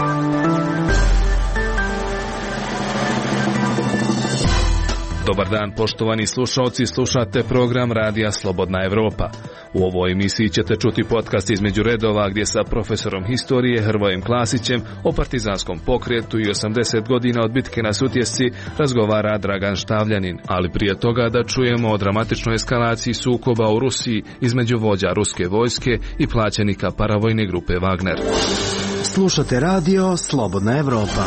Dobar dan, poštovani slušalci, slušate program Radija Slobodna Evropa. U ovoj emisiji ćete čuti podcast između redova gdje sa profesorom historije Hrvojem Klasićem o partizanskom pokretu i 80 godina od bitke na Sutjesci razgovara Dragan Štavljanin, ali prije toga da čujemo o dramatičnoj eskalaciji sukoba u Rusiji između vođa ruske vojske i plaćenika paravojne grupe Wagner. Slušate radio Slobodna Evropa.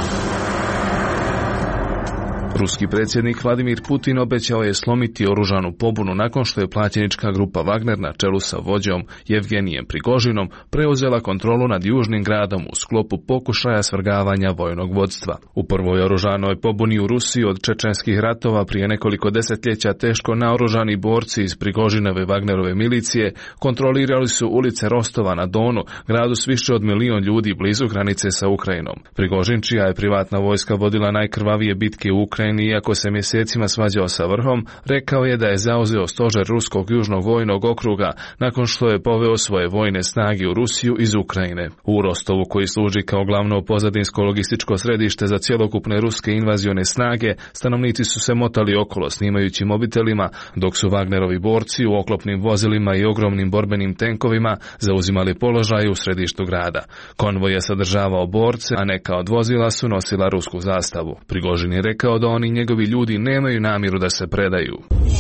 Ruski predsjednik Vladimir Putin obećao je slomiti oružanu pobunu nakon što je plaćenička grupa Wagner na čelu sa vođom Jevgenijem Prigožinom preuzela kontrolu nad južnim gradom u sklopu pokušaja svrgavanja vojnog vodstva. U prvoj oružanoj pobuni u Rusiji od čečenskih ratova prije nekoliko desetljeća teško naoružani borci iz Prigožinove Wagnerove milicije kontrolirali su ulice Rostova na Donu, gradu s više od 1 milion ljudi blizu granice sa Ukrajinom. Prigožin, čija je privatna vojska vodila najkrvavije bitke u Ukrajini, iako se mjesecima svađao sa vrhom, rekao je da je zauzeo stožer Ruskog južnog vojnog okruga nakon što je poveo svoje vojne snage u Rusiju iz Ukrajine. U Rostovu, koji služi kao glavno pozadinsko logističko središte za cjelokupne ruske invazione snage, stanovnici su se motali okolo snimajući mobitelima, dok su Wagnerovi borci u oklopnim vozilima i ogromnim borbenim tenkovima zauzimali položaj u središtu grada. Konvoj je sadržavao borce, a neka od vozila su nosila rusku zastavu. Prigožin je rekao da oni njegovi ljudi nemaju namjeru da se predaju.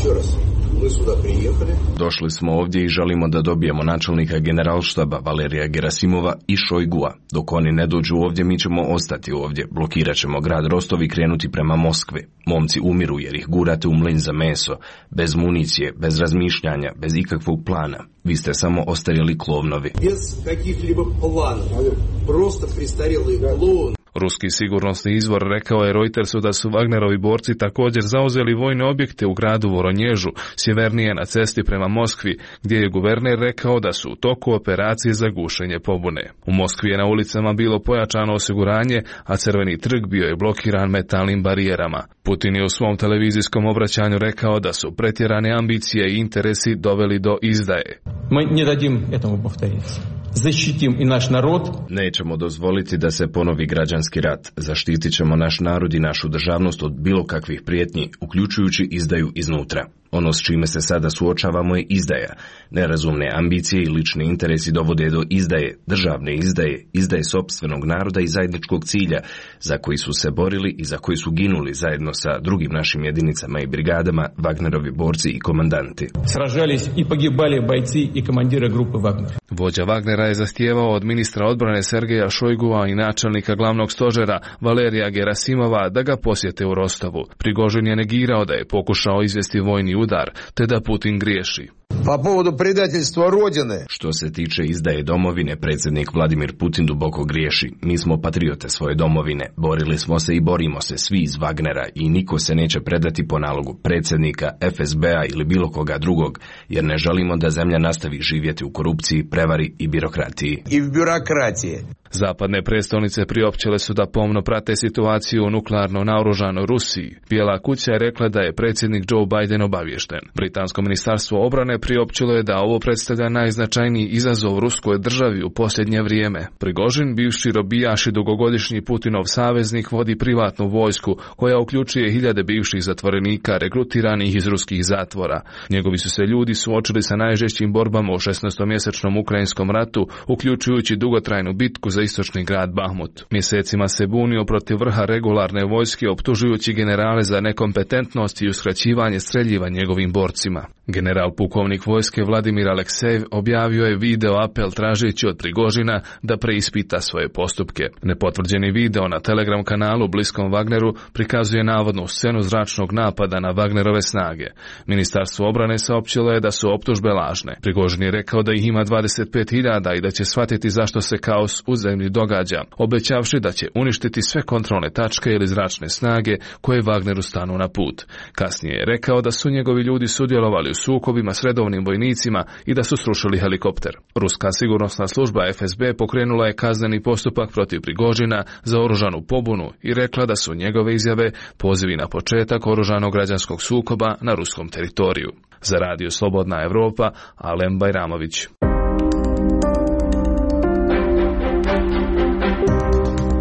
Došli smo ovdje i želimo da dobijemo načelnika generalštaba Valerija Gerasimova i Šojgua. Dok oni ne dođu ovdje, mi ćemo ostati ovdje. Blokirat ćemo grad Rostov i krenuti prema Moskvi. Momci umiru jer ih gurate u mlin za meso. Bez municije, bez razmišljanja, bez ikakvog plana. Vi ste samo ostarjeli klovnovi. Bez kakih-liba plana. Prosto pristarjeli klon. Ruski sigurnosni izvor rekao je Reutersu da su Wagnerovi borci također zauzeli vojne objekte u gradu Voronježu, sjevernije na cesti prema Moskvi, gdje je guverner rekao da su u toku operacije za gušenje pobune. U Moskvi je na ulicama bilo pojačano osiguranje, a Crveni trg bio je blokiran metalnim barijerama. Putin je u svom televizijskom obraćanju rekao da su pretjerane ambicije i interesi doveli do izdaje. Mi ne dadim etому повториться. Zaštitim i naš narod. Nećemo dozvoliti da se ponovi građanski rat. Zaštitit ćemo naš narod i našu državnost od bilo kakvih prijetnji, uključujući izdaju iznutra. Ono s čime se sada suočavamo je izdaja. Nerazumne ambicije i lični interesi dovode do izdaje, državne izdaje, izdaje sopstvenog naroda i zajedničkog cilja, za koji su se borili i za koji su ginuli zajedno sa drugim našim jedinicama i brigadama, Wagnerovi borci i komandanti. Sražались i pogibali bojci i komandira grupe Wagner. Vođa Wagnera je zahtijevao od ministra odbrane Sergeja Šojgua i načelnika glavnog stožera Valerija Gerasimova da ga posjete u Rostovu. Prigožin je negirao da je pokušao izvesti vojni udar, te da Putin griješi. Po povodu predateljstva Rodine. Što se tiče izdaje domovine, predsjednik Vladimir Putin duboko griješi. Mi smo patriote svoje domovine. Borili smo se i borimo se svi iz Wagnera i niko se neće predati po nalogu predsjednika, FSB-a ili bilo koga drugog, jer ne želimo da zemlja nastavi živjeti u korupciji, prevari i birokratiji. I v birokratiji. Zapadne prestolnice priopćile su da pomno prate situaciju u nuklearno naoružanoj Rusiji. Bijela kuća je rekla da je predsjednik Joe Biden obaviješten. Britansko ministarstvo obrane priopćilo je da ovo predstavlja najznačajniji izazov ruskoj državi u posljednje vrijeme. Prigožin, bivši robijaš i dugogodišnji Putinov saveznik, vodi privatnu vojsku koja uključuje hiljade bivših zatvorenika regrutiranih iz ruskih zatvora. Njegovi su se ljudi suočili sa najžešćim borbama u 16-mjesečnom ukrajinskom ratu, uključujući dugotrajnu bitku za istočni grad Bahmut. Mjesecima se bunio protiv vrha regularne vojske, optužujući generale za nekompetentnost i uskraćivanje streljiva njegovim borcima. General pukovnik vojske Vladimir Aleksejev objavio je video apel tražeći od Prigožina da preispita svoje postupke. Nepotvrđeni video na Telegram kanalu bliskom Wagneru prikazuje navodnu scenu zračnog napada na Wagnerove snage. Ministarstvo obrane saopćilo je da su optužbe lažne. Prigožin je rekao da ih ima 25.000 i da će shvatiti zašto se kaos u zemlji događa, obećavši da će uništiti sve kontrolne tačke ili zračne snage koje Wagneru stanu na put. Kasnije je rekao da su njegovi ljudi sudjelovali u sukobima s redovnim vojnicima i da su srušili helikopter. Ruska sigurnosna služba FSB pokrenula je kazneni postupak protiv Prigožina za oružanu pobunu i rekla da su njegove izjave pozivi na početak oružanog građanskog sukoba na ruskom teritoriju. Za Radio Slobodna Evropa, Alen Bajramović.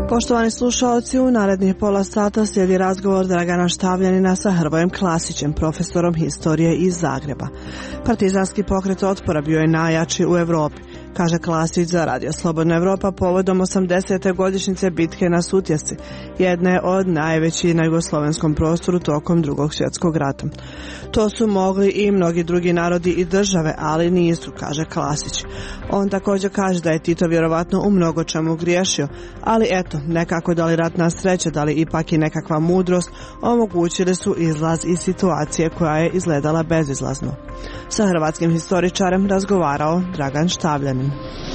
Poštovani slušalci, u narednih pola sata slijedi razgovor Dragana Štavljanina sa Hrvojem Klasićem, profesorom historije iz Zagreba. Partizanski pokret otpora bio je najjači u Europi, kaže Klasić za Radio Slobodna Evropa povodom 80. godišnjice bitke na Sutjesci, jedne od najvećih na jugoslovenskom prostoru tokom Drugog svjetskog rata. To su mogli i mnogi drugi narodi i države, ali nisu, kaže Klasić. On također kaže da je Tito vjerovatno u mnogo čemu griješio, ali eto, nekako da li ratna sreća, da li ipak i nekakva mudrost omogućili su izlaz iz situacije koja je izgledala bezizlazno. Sa hrvatskim historičarem razgovarao Dragan Štavljanin.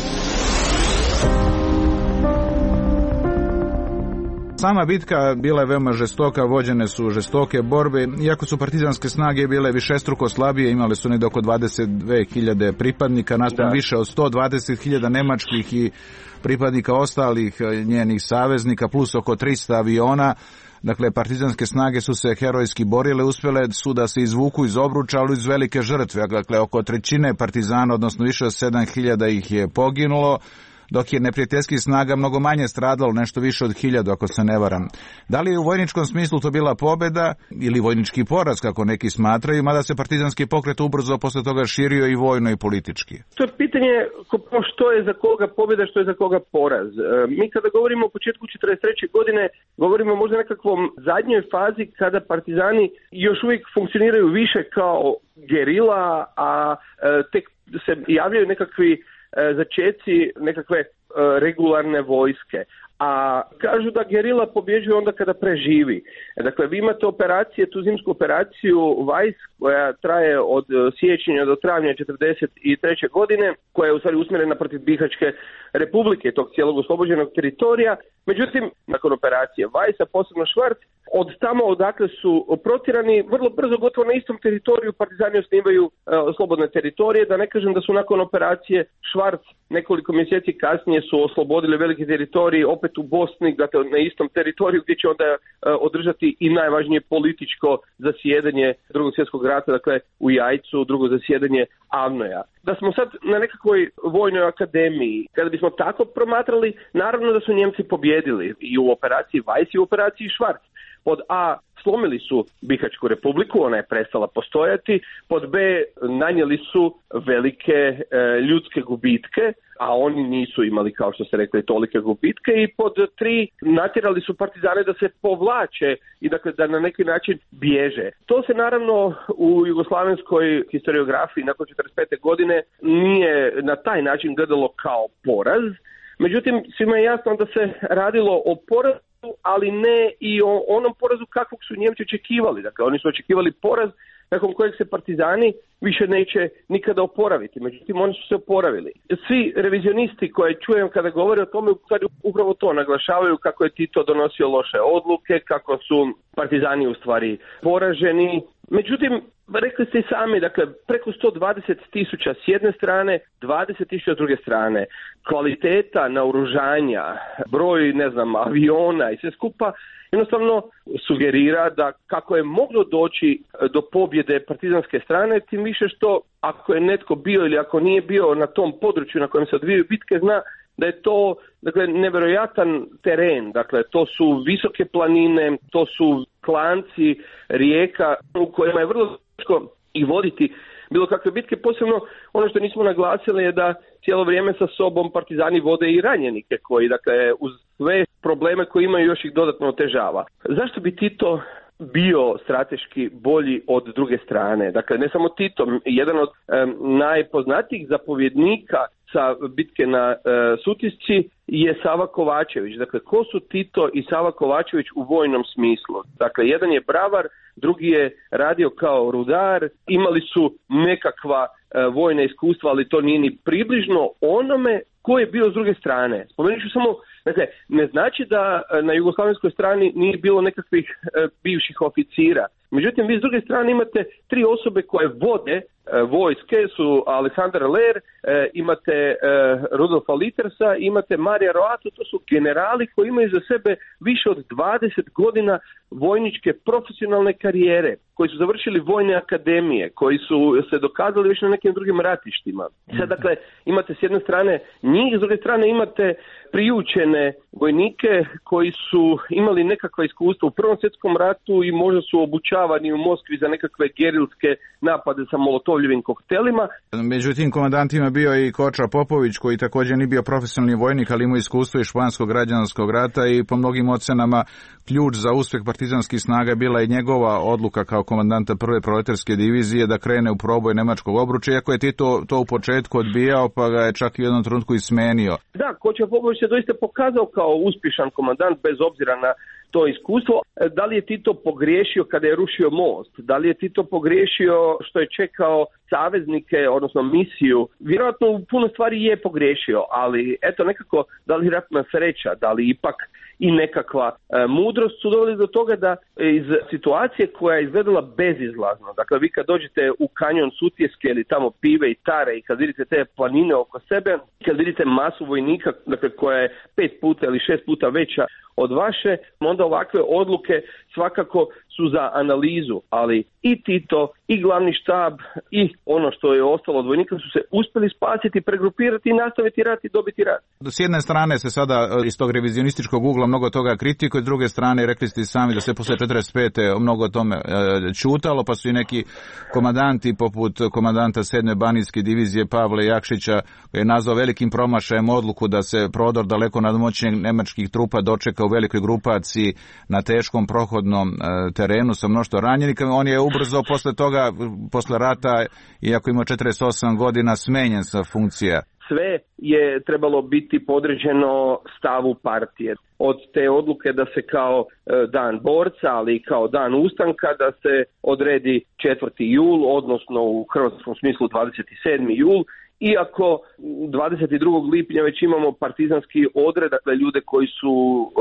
Sama bitka bila je veoma žestoka, vođene su žestoke borbe, iako su partizanske snage bile višestruko slabije, imali su negdje oko 22.000 pripadnika, naspram više od 120.000 nemačkih i pripadnika ostalih njenih saveznika, plus oko 300 aviona. Dakle, partizanske snage su se herojski borile, uspjele su da se izvuku iz obruča, ali iz velike žrtve. Dakle, oko trećine partizana, odnosno više od 7.000 ih je poginulo, dok je neprijateljskih snaga mnogo manje stradalo, nešto više od 1.000, ako se ne varam. Da li je u vojničkom smislu to bila pobjeda ili vojnički poraz, kako neki smatraju, mada se partizanski pokret ubrzo posle toga širio i vojno i politički? To je pitanje što je za koga pobjeda, što je za koga poraz. Mi kada govorimo o početku 1943. godine, govorimo možda o nekakvom zadnjoj fazi kada partizani još uvijek funkcioniraju više kao gerila, a tek se javljaju nekakvi začeci nekakve regularne vojske. A kažu da gerila pobjeđuje onda kada preživi. Dakle, vi imate operacije, tu zimsku operaciju Weiss, koja traje od siječnja do travnja 1943. godine, koja je u stvari usmjerena protiv Bihaćke republike, tog cijelog oslobođenog teritorija. Međutim, nakon operacije Weissa, posebno Schwarz, od tamo odakle su protirani, vrlo brzo, gotovo na istom teritoriju, partizani osnivaju slobodne teritorije, da ne kažem da su nakon operacije Schwarz nekoliko mjeseci kasnije su oslobodili veliki teritorij opet u Bosni, dakle na istom teritoriju gdje će onda održati i najvažnije političko zasjedanje Drugog svjetskog rata, dakle u Jajcu, drugo zasjedanje Avnoja. Da smo sad na nekakvoj vojnoj akademiji, kada bismo tako promatrali, naravno da su Njemci pobjedili i u operaciji Weiss i u operaciji Schwarz. Pod A, slomili su Bihaćku republiku, ona je prestala postojati, pod B, nanijeli su velike ljudske gubitke, a oni nisu imali, kao što ste rekli, tolike gubitke, i pod 3, natjerali su partizane da se povlače i dakle da na neki način bježe. To se naravno u jugoslavenskoj historiografiji nakon 1945. godine nije na taj način gledalo kao poraz, međutim svima je jasno da se radilo o porazu, ali ne i o onom porazu kakvog su Njemci očekivali. Dakle, oni su očekivali poraz nakon kojeg se partizani više neće nikada oporaviti. Međutim, oni su se oporavili. Svi revizionisti koje čujem kada govore o tome, upravo to naglašavaju, kako je Tito donosio loše odluke, kako su partizani u stvari poraženi. Međutim, rekli ste i sami, dakle, preko 120.000 s jedne strane, 20.000 s druge strane. Kvaliteta naoružanja, broj, aviona i sve skupa, jednostavno sugerira da kako je moglo doći do pobjede partizanske strane, tim više što ako je netko bio ili ako nije bio na tom području na kojem se odvijaju bitke, zna da je to, dakle, nevjerojatan teren. Dakle, to su visoke planine, to su klanci rijeka u kojima je vrlo teško i voditi bilo kakve bitke. Posebno ono što nismo naglasili je da cijelo vrijeme sa sobom partizani vode i ranjenike koji, dakle, uz sve probleme koje imaju još ih dodatno otežava. Zašto bi Tito bio strateški bolji od druge strane? Dakle, ne samo Tito, jedan od najpoznatijih zapovjednika sa bitke na Sutjesci je Sava Kovačević. Dakle, ko su Tito i Sava Kovačević u vojnom smislu? Dakle, jedan je bravar, drugi je radio kao rudar, imali su nekakva vojna iskustva, ali to nije ni približno onome ko je bio s druge strane. Spomenut ću samo, dakle, ne znači da na jugoslavenskoj strani nije bilo nekakvih bivših oficira. Međutim, vi s druge strane imate 3 osobe koje vode vojske, su Alessandra Ler, imate Rudolfa Littersa, imate Marija Roatu, to su generali koji imaju za sebe više od 20 godina vojničke profesionalne karijere, koji su završili vojne akademije, koji su se dokazali već na nekim drugim ratištima. Sad, dakle, imate s jedne strane njih, s druge strane imate priučene vojnike koji su imali nekakva iskustva u Prvom svjetskom ratu i možda su obučavani u Moskvi za nekakve gerilske napade sa molotovljivim koktelima. Među tim komandantima bio i Koča Popović, koji također nije bio profesionalni vojnik, ali imao iskustvo iz Španskog građanskog rata i po mnogim ocenama ključ za uspjeh partizanskih snaga bila je njegova odluka kao komandanta prve proletarske divizije da krene u proboj nemačkog obručja, iako je Tito to u početku odbijao, pa ga je čak i u jednom trenutku i smenio. Da, Koča Popović se doista pokazao kao uspješan komandant bez obzira na to iskustvo. Da li je Tito pogriješio kada je rušio most? Da li je Tito pogriješio što je čekao saveznike, odnosno misiju? Vjerojatno u puno stvari je pogriješio, ali eto nekako, da li ratna sreća, da li ipak i nekakva mudrost su doveli do toga da iz situacije koja je izgledala bezizlazno, dakle vi kad dođete u kanjon Sutjeske ili tamo Pive i Tare i kad vidite te planine oko sebe, kad vidite masu vojnika, dakle koja je 5 puta ili 6 puta veća od vaše, onda ovakve odluke svakako su za analizu, ali i Tito, i glavni štab, i ono što je ostalo od vojnika su se uspjeli spasiti, pregrupirati i nastaviti rat i dobiti rat. S jedne strane se sada iz tog revizionističkog ugla mnogo toga kritikuje, s druge strane rekli ste sami da se posle 45. mnogo o tome čutalo, pa su i neki komandanti poput komandanta 7. banijske divizije Pavle Jakšića je nazvao velikim promašajem odluku da se prodor daleko nadmoćnijeg nemačkih trupa dočeka u velikoj grupaciji na teškom prohodnom terenu sa mnoštvo ranjenih. On je ubrzo posle toga, posle rata, iako ima 48 godina, smenjen sa funkcija. Sve je trebalo biti podređeno stavu partije. Od te odluke da se kao dan borca, ali i kao dan ustanka, da se odredi 4. jul, odnosno u hrvatskom smislu 27. jul, iako 22. lipnja već imamo partizanski odred, dakle ljude koji su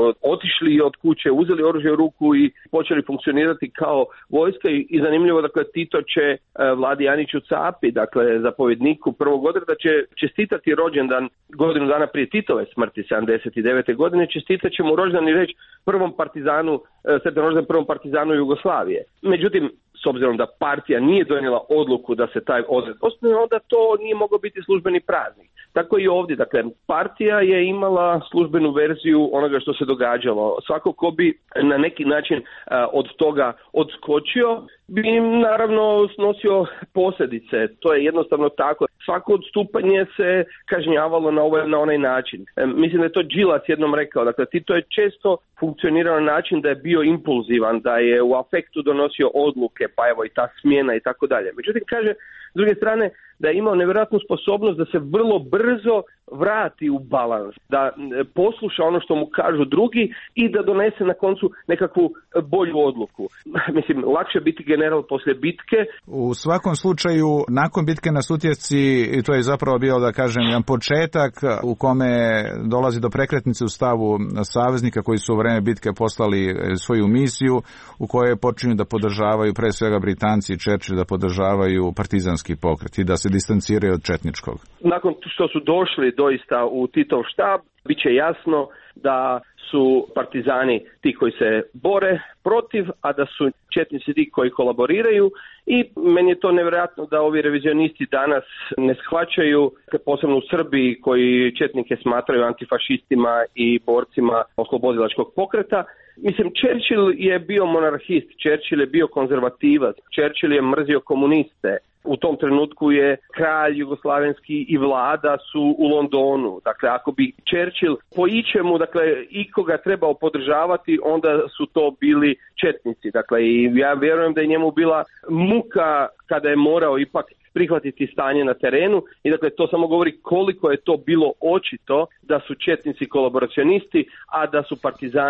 otišli od kuće, uzeli oružje u ruku i počeli funkcionirati kao vojska i zanimljivo, dakle Tito će Vladi Aniću Capi, dakle zapovjedniku prvog odreda, će čestitati rođendan godinu dana prije Titove smrti 79. godine, čestitat će mu rođendan i reći prvom partizanu, sretan rođendan prvom partizanu Jugoslavije. Međutim, s obzirom da partija nije donijela odluku da se taj odred osnuje, onda to nije mogao biti službeni praznik. Tako i ovdje, dakle, partija je imala službenu verziju onoga što se događalo. Svako ko bi na neki način od toga odskočio, bi im naravno snosio posljedice. To je jednostavno tako. Svako odstupanje se kažnjavalo na onaj način. Mislim da je to Đilas jednom rekao. Dakle, Tito je često funkcionirao na način da je bio impulzivan, da je u afektu donosio odluke, pa evo i ta smjena i tako dalje. Međutim, kaže, s druge strane, da je imao nevjerojatnu sposobnost da se vrlo brzo vrati u balans, da posluša ono što mu kažu drugi i da donese na koncu nekakvu bolju odluku. Mislim, lakše biti general poslije bitke. U svakom slučaju, nakon bitke na Sutjesci, to je zapravo bio, da kažem, jedan početak u kome dolazi do prekretnice u stavu saveznika koji su u vreme bitke poslali svoju misiju, u kojoj počinju da podržavaju, pre svega Britanci i Churchill, da podržavaju partizanski pokret i da se distanciraju od četničkog. Nakon što su došli doista u Titov štab, bit će jasno da su partizani ti koji se bore protiv, a da su četnici ti koji kolaboriraju i meni je to nevjerojatno da ovi revizionisti danas ne shvaćaju, posebno u Srbiji koji četnike smatraju antifašistima i borcima oslobodilačkog pokreta. Mislim, Churchill je bio monarhist, Churchill je bio konzervativac, Churchill je mrzio komuniste. U tom trenutku je kralj jugoslavenski i vlada su u Londonu. Dakle, ako bi Churchill po ičemu, dakle, ikoga trebao podržavati, onda su to bili četnici. Dakle, i ja vjerujem da je njemu bila muka kada je morao ipak prihvatiti stanje na terenu i dakle to samo govori koliko je to bilo očito da su četnici kolaboracionisti, a da su partizani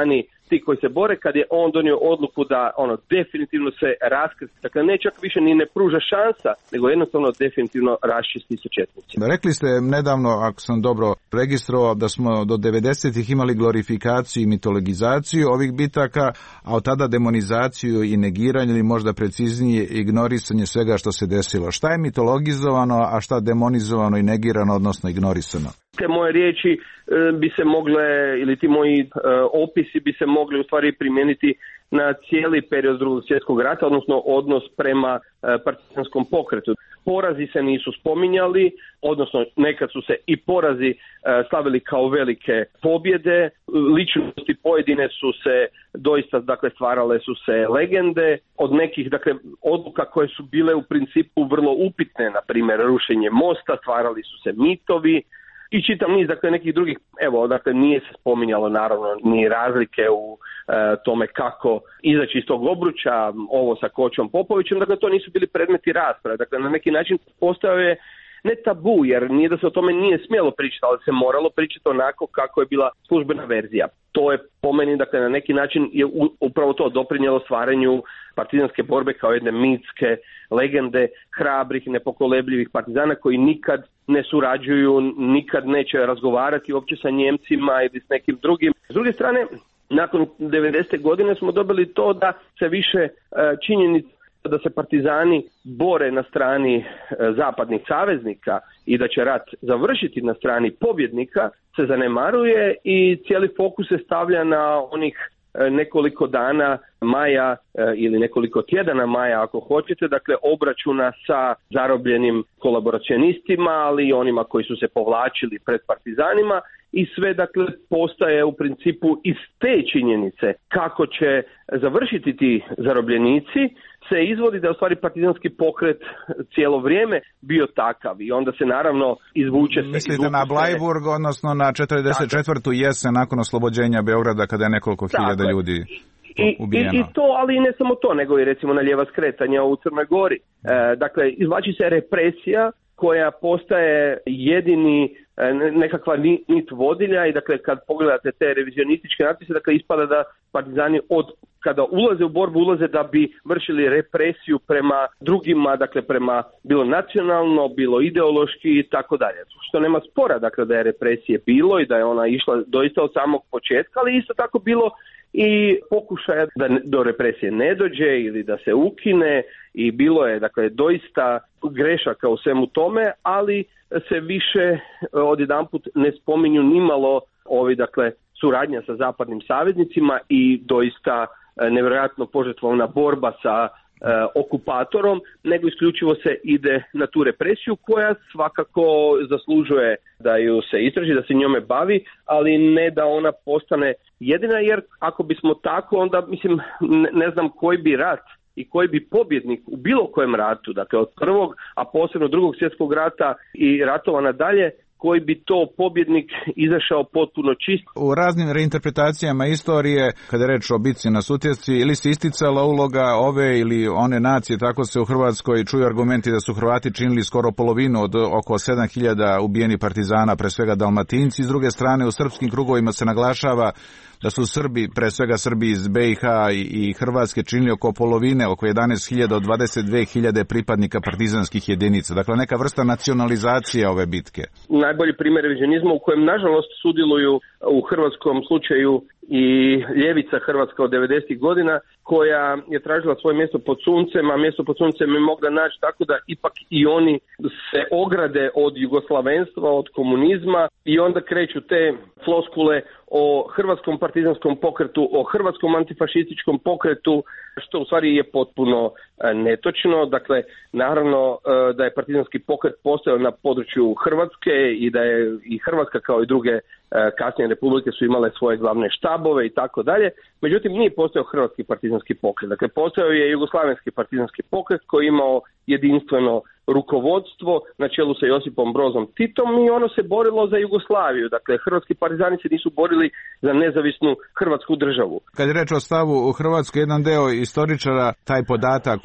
ti koji se bore, kad je on donio odluku da definitivno se raskrsti, dakle ne čak više ni ne pruža šansa, nego jednostavno definitivno raščisti sa četnicima. Rekli ste nedavno, ako sam dobro registrovao, da smo do 90-ih imali glorifikaciju i mitologizaciju ovih bitaka, a od tada demonizaciju i negiranje, ili možda preciznije ignorisanje svega što se desilo. Šta je mitologizovano, a šta demonizovano i negirano, odnosno ignorisano? Te moje riječi bi se mogle, ili ti moji opisi bi se mogli u stvari primijeniti na cijeli period Drugog svjetskog rata, odnosno odnos prema partizanskom pokretu. Porazi se nisu spominjali, odnosno nekad su se i porazi slavili kao velike pobjede, ličnosti pojedine su se doista, dakle, stvarale su se legende, od nekih, dakle, odluka koje su bile u principu vrlo upitne, na primjer rušenje mosta, stvarali su se mitovi, i čitav niz, dakle, nekih drugih, dakle, nije se spominjalo naravno ni razlike u tome kako izaći iz tog obruča, ovo sa Kočom Popovićem, dakle, to nisu bili predmeti rasprave, dakle, na neki način postao je ne tabu, jer nije da se o tome nije smjelo pričati, ali se moralo pričati onako kako je bila službena verzija. To je po meni, dakle, na neki način je upravo to doprinijelo stvaranju partizanske borbe kao jedne mitske legende hrabrih i nepokolebljivih partizana koji nikad ne surađuju, nikad neće razgovarati uopće sa Njemcima ili s nekim drugim. S druge strane, nakon 90. godine smo dobili to da se više činjenica da se partizani bore na strani zapadnih saveznika i da će rat završiti na strani pobjednika se zanemaruje i cijeli fokus se stavlja na onih nekoliko dana maja ili nekoliko tjedana maja ako hoćete, dakle obračuna sa zarobljenim kolaboracionistima, ali i onima koji su se povlačili pred partizanima i sve, dakle, postaje u principu iz te činjenice kako će završiti ti zarobljenici se izvodi da je u stvari partizanski pokret cijelo vrijeme bio takav i onda se naravno izvuče... Mislite na Bleiburg, odnosno na 44. jesen nakon oslobođenja Beograda kada je nekoliko hiljada ljudi ubijeno. I to, ali i ne samo to, nego i recimo na lijeva skretanja u Crnoj Gori. Dakle, izvlači se represija koja postaje jedini nekakva nit vodilja i dakle kad pogledate te revizionističke natpise, dakle ispada da partizani kada ulaze u borbu ulaze da bi vršili represiju prema drugima, dakle prema bilo nacionalno, bilo ideološki i tako dalje. Što nema spora, dakle da je represije bilo i da je ona išla doista od samog početka, ali isto tako bilo i pokušaja da do represije ne dođe ili da se ukine i bilo je, dakle, doista grešaka u svemu tome, ali se više odjedanput ne spominju nimalo dakle, suradnja sa zapadnim saveznicima i doista nevjerojatno požrtvovna borba sa okupatorom, nego isključivo se ide na tu represiju koja svakako zaslužuje da ju se istraži, da se njome bavi, ali ne da ona postane jedina, jer ako bismo tako, onda mislim ne znam koji bi rat i koji bi pobjednik u bilo kojem ratu, dakle od prvog, a posebno drugog svjetskog rata i ratova nadalje, koji bi to pobjednik izašao potpuno čist. U raznim reinterpretacijama istorije, kada je reč o bitci na Sutjesci, ili se isticala uloga ove ili one nacije, tako se u Hrvatskoj čuju argumenti da su Hrvati činili skoro polovinu od oko 7.000 ubijenih partizana, pre svega Dalmatinci. S druge strane, u srpskim krugovima se naglašava da su Srbi, pre svega Srbi iz BiH i Hrvatske, činili oko polovine, oko 11.000 od 22.000 pripadnika partizanskih jedinica. Dakle, neka vrsta nacionalizacije ove bitke. Najbolji primjer revizionizma u kojem, nažalost, sudjeluju u hrvatskom slučaju i ljevica hrvatska od 90. godina, koja je tražila svoje mjesto pod suncem, a mjesto pod suncem je mogla naći tako da ipak i oni se ograde od jugoslavenstva, od komunizma i onda kreću te floskule o hrvatskom partizanskom pokretu, o hrvatskom antifašističkom pokretu, što u stvari je potpuno netočno. Dakle, naravno da je partizanski pokret postojao na području Hrvatske i da je i Hrvatska kao i druge kasnije republike su imale svoje glavne štabove i tako dalje. Međutim, nije postojao hrvatski partizanski pokret. Dakle, postojao je jugoslavenski partizanski pokret koji je imao jedinstveno rukovodstvo na čelu sa Josipom Brozom Titom i ono se borilo za Jugoslaviju. Dakle, hrvatski partizani se nisu borili za nezavisnu hrvatsku državu. Kad je reč o stavu u Hrvatskoj, jedan deo istoričara taj podatak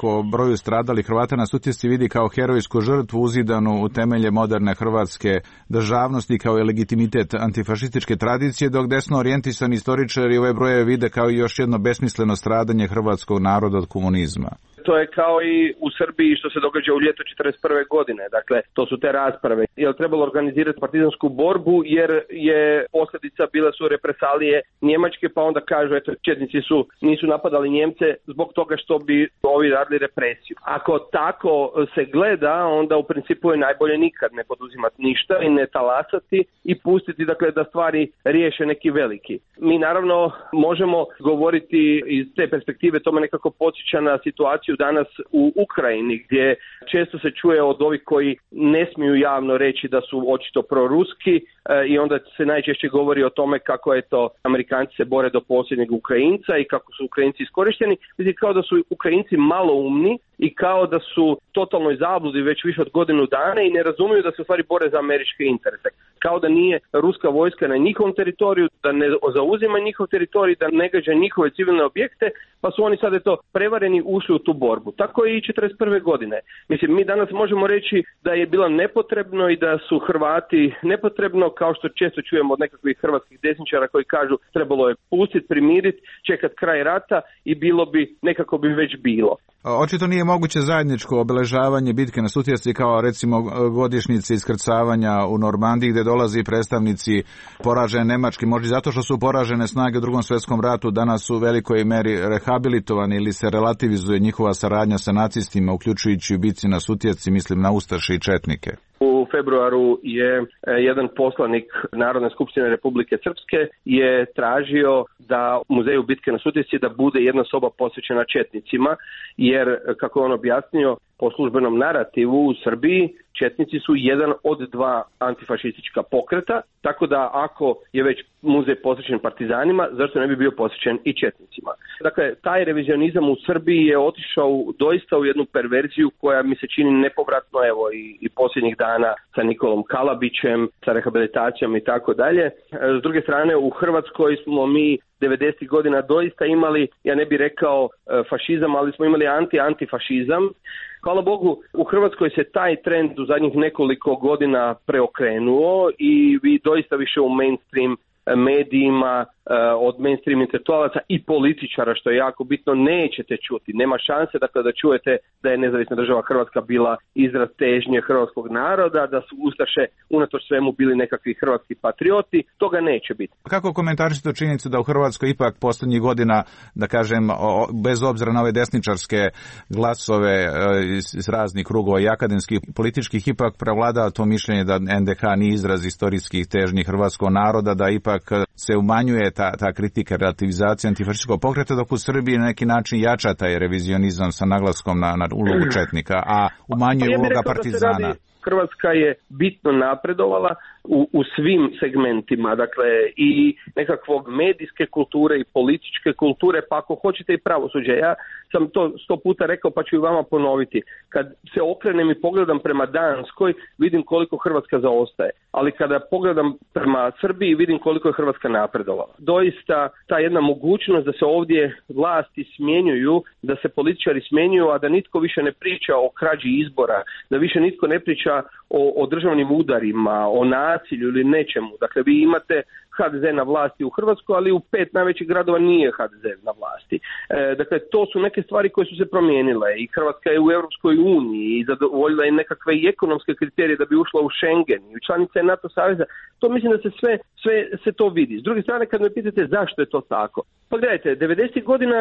po broju stradalih Hrvata na Sutjesci vidi kao herojsku žrtvu uzidanu u temelje moderne hrvatske državnosti kao i legitimitet antifašističke tradicije, dok desno orijentisani istoričari ove brojeve vide kao i još jedno besmisleno stradanje hrvatskog naroda od komunizma. To je kao i u Srbiji što se događa u ljeto 1941. godine. Dakle, to su te rasprave. Je li trebalo organizirati partizansku borbu jer je posljedica bile su represalije Njemačke, pa onda kažu, eto, četnici nisu napadali Njemce zbog toga što bi ovi radili represiju. Ako tako se gleda, onda u principu je najbolje nikad ne poduzimati ništa i ne talasati i pustiti, dakle, da stvari riješe neki veliki. Mi naravno možemo govoriti iz te perspektive, to me nekako podsjeća na situaciju danas u Ukrajini, gdje često se čuje od ovih koji ne smiju javno reći da su očito proruski i onda se najčešće govori o tome kako je to Amerikanci se bore do posljednjeg Ukrajinca i kako su Ukrajinci iskorišteni. Znači kao da su Ukrajinci maloumni i kao da su totalnoj zabludi već više od godinu dana i ne razumiju da se u stvari bore za američke interese. Kao da nije ruska vojska na njihovom teritoriju, da ne zauzima njihov teritorij, da ne gađa njihove civilne objekte, pa su oni sad prevareni ušli u tu borbu. Tako je i 1941. godine. Mislim, mi danas možemo reći da je bilo nepotrebno i da su Hrvati nepotrebno, kao što često čujemo od nekakvih hrvatskih desničara koji kažu trebalo je pustiti, primiriti, čekati kraj rata i bilo bi, nekako bi već bilo. Očito nije moguće zajedničko obeležavanje bitke na Sutjesci kao recimo godišnjice iskrcavanja u Normandiji gdje dolazi predstavnici poražene Njemačke, možda zato što su poražene snage u Drugom svjetskom ratu danas u velikoj meri rehabilitovani ili se relativizuje njihova saradnja sa nacistima, uključujući u bitci na Sutjesci, mislim na ustaše i četnike. U februaru je jedan poslanik Narodne skupštine Republike Srpske je tražio da u muzeju bitke na Sutjesci da bude jedna soba posvećena četnicima, jer, kako je on objasnio, po službenom narativu u Srbiji četnici su jedan od dva antifašistička pokreta, tako da ako je već muzej posvećen partizanima, zašto ne bi bio posvećen i četnicima? Dakle, taj revizionizam u Srbiji je otišao doista u jednu perverziju koja mi se čini nepovratno, evo i posljednjih dana sa Nikolom Kalabićem, sa rehabilitacijom i tako dalje. S druge strane, u Hrvatskoj smo mi 90. godina doista imali, ja ne bih rekao fašizam, ali smo imali antifašizam. Hvala Bogu, u Hrvatskoj se taj trend u zadnjih nekoliko godina preokrenuo i vi doista više u mainstream medijima, od mainstream intelektualaca i političara, što je jako bitno, nećete čuti. Nema šanse dakle, da čujete da je nezavisna država Hrvatska bila izraz težnje hrvatskog naroda, da su ustaše unatoč svemu bili nekakvi hrvatski patrioti. Toga neće biti. Kako komentarišete činjenicu da u Hrvatskoj ipak posljednjih godina, da kažem, bez obzira na ove desničarske glasove iz raznih krugova i akademskih političkih, ipak prevlada to mišljenje da NDH nije izraz istorijskih težnji hrvatskog naroda, da ipak se umanjuje ta kritika relativizacije antifašističkog pokreta, dok u Srbiji na neki način jača taj revizionizam sa naglaskom na ulogu četnika, a umanjuje uloga partizana. Hrvatska je bitno napredovala u svim segmentima, dakle i nekakvog medijske kulture i političke kulture, pa ako hoćete i pravosuđe. Ja sam to 100 puta rekao, pa ću i vama ponoviti. Kad se okrenem i pogledam prema Danskoj, vidim koliko Hrvatska zaostaje, ali kada pogledam prema Srbiji, vidim koliko je Hrvatska napredovala. Doista ta jedna mogućnost da se ovdje vlasti smjenjuju, da se političari smjenjuju, a da nitko više ne priča o krađi izbora, da više nitko ne priča o državnim udarima, o nasilju ili nečemu. Dakle, vi imate HDZ na vlasti u Hrvatskoj, ali u 5 najvećih gradova nije HDZ na vlasti. Dakle, to su neke stvari koje su se promijenile i Hrvatska je u Europskoj uniji i zadovoljila je nekakve i ekonomske kriterije da bi ušla u Schengen i u članice NATO saveza. To mislim da se sve se to vidi. S druge strane, kad me pitate zašto je to tako, pa gledajte, 90. godina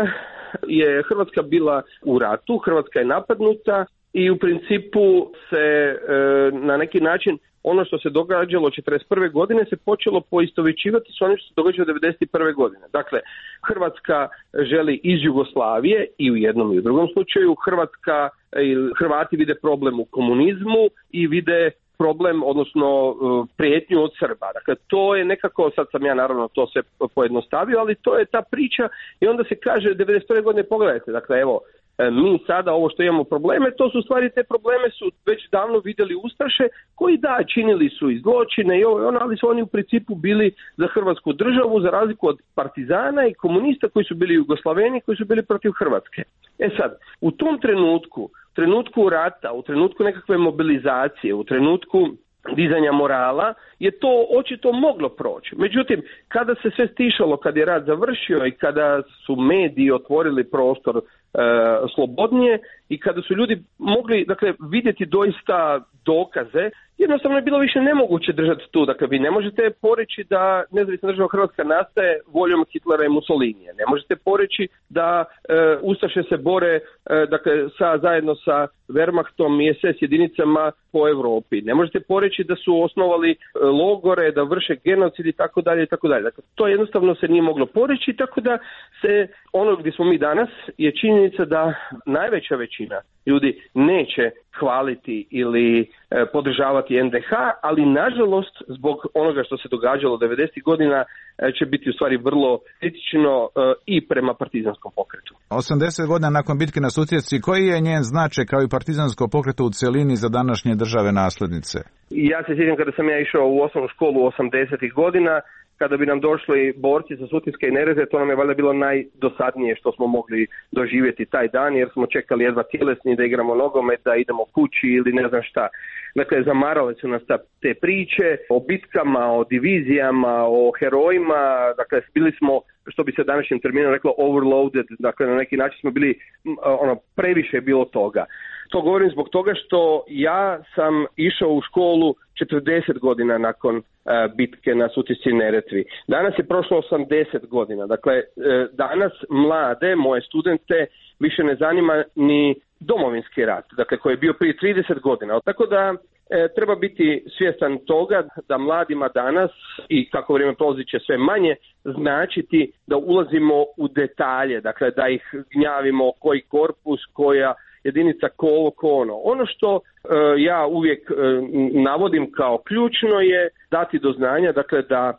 je Hrvatska bila u ratu, Hrvatska je napadnuta i u principu se na neki način ono što se događalo 1941. godine se počelo poistovjećivati s onim što se događalo 1991. godine. Dakle, Hrvatska želi iz Jugoslavije i u jednom i u drugom slučaju. Hrvati vide problem u komunizmu i vide problem, odnosno prijetnju od Srba. Dakle, to je nekako, sad sam ja naravno to sve pojednostavio, ali to je ta priča i onda se kaže 1991. godine, pogledajte, dakle, evo, mi sada ovo što imamo probleme, to su stvari, te probleme su već davno vidjeli ustaše koji da, činili su i zločine i ovo, ali su oni u principu bili za Hrvatsku državu, za razliku od partizana i komunista koji su bili Jugoslaveni, koji su bili protiv Hrvatske. Sad, u tom trenutku rata, u trenutku nekakve mobilizacije, u trenutku dizanja morala, je to očito moglo proći. Međutim, kada se sve stišalo, kad je rat završio i kada su mediji otvorili prostor slobodnije i kada su ljudi mogli, dakle, vidjeti doista dokaze, jednostavno je bilo više nemoguće držati tu. Dakle, vi ne možete poreći da nezavisna država Hrvatska nastaje voljom Hitlera i Mussolinija. Ne možete poreći da ustaše se bore zajedno sa Wehrmachtom i SS jedinicama po Europi. Ne možete poreći da su osnovali logore, da vrše genocid i tako dalje i tako dalje. Dakle, to jednostavno se nije moglo poreći, tako da se ono gdje smo mi danas je činjenica da najveća većina ljudi neće hvaliti ili podržavati NDH, ali nažalost zbog onoga što se događalo 90. godina će biti u stvari vrlo kritično i prema partizanskom pokretu. 80 godina nakon bitke na Sutjesci, koji je njen značaj kao i partizansko pokretu u cjelini za današnje države naslednice? Ja se sjećam kada sam ja išao u osnovnu školu 80. godina, kada bi nam došli borci sa Sutjeske i Neretve, to nam je valjda bilo najdosadnije što smo mogli doživjeti taj dan, jer smo čekali jedva tjelesni da igramo nogomet, da idemo kući ili ne znam šta. Dakle, zamarale su nas te priče o bitkama, o divizijama, o herojima. Dakle, bili smo, što bi se današnjim terminom reklo, overloaded. Dakle, na neki način smo bili, previše je bilo toga. To govorim zbog toga što ja sam išao u školu 40 godina nakon bitke na Sutjesci i Neretvi. Danas je prošlo 80 godina. Dakle, danas mlade, moje studente, više ne zanima ni Domovinski rat, dakle, koji je bio prije 30 godina. Tako da treba biti svjestan toga da mladima danas, i kako vrijeme prolazi će sve manje, značiti da ulazimo u detalje, dakle da ih gnjavimo koji korpus, koja jedinica, ko ono. Ono što ja uvijek navodim kao ključno je dati do znanja, dakle, da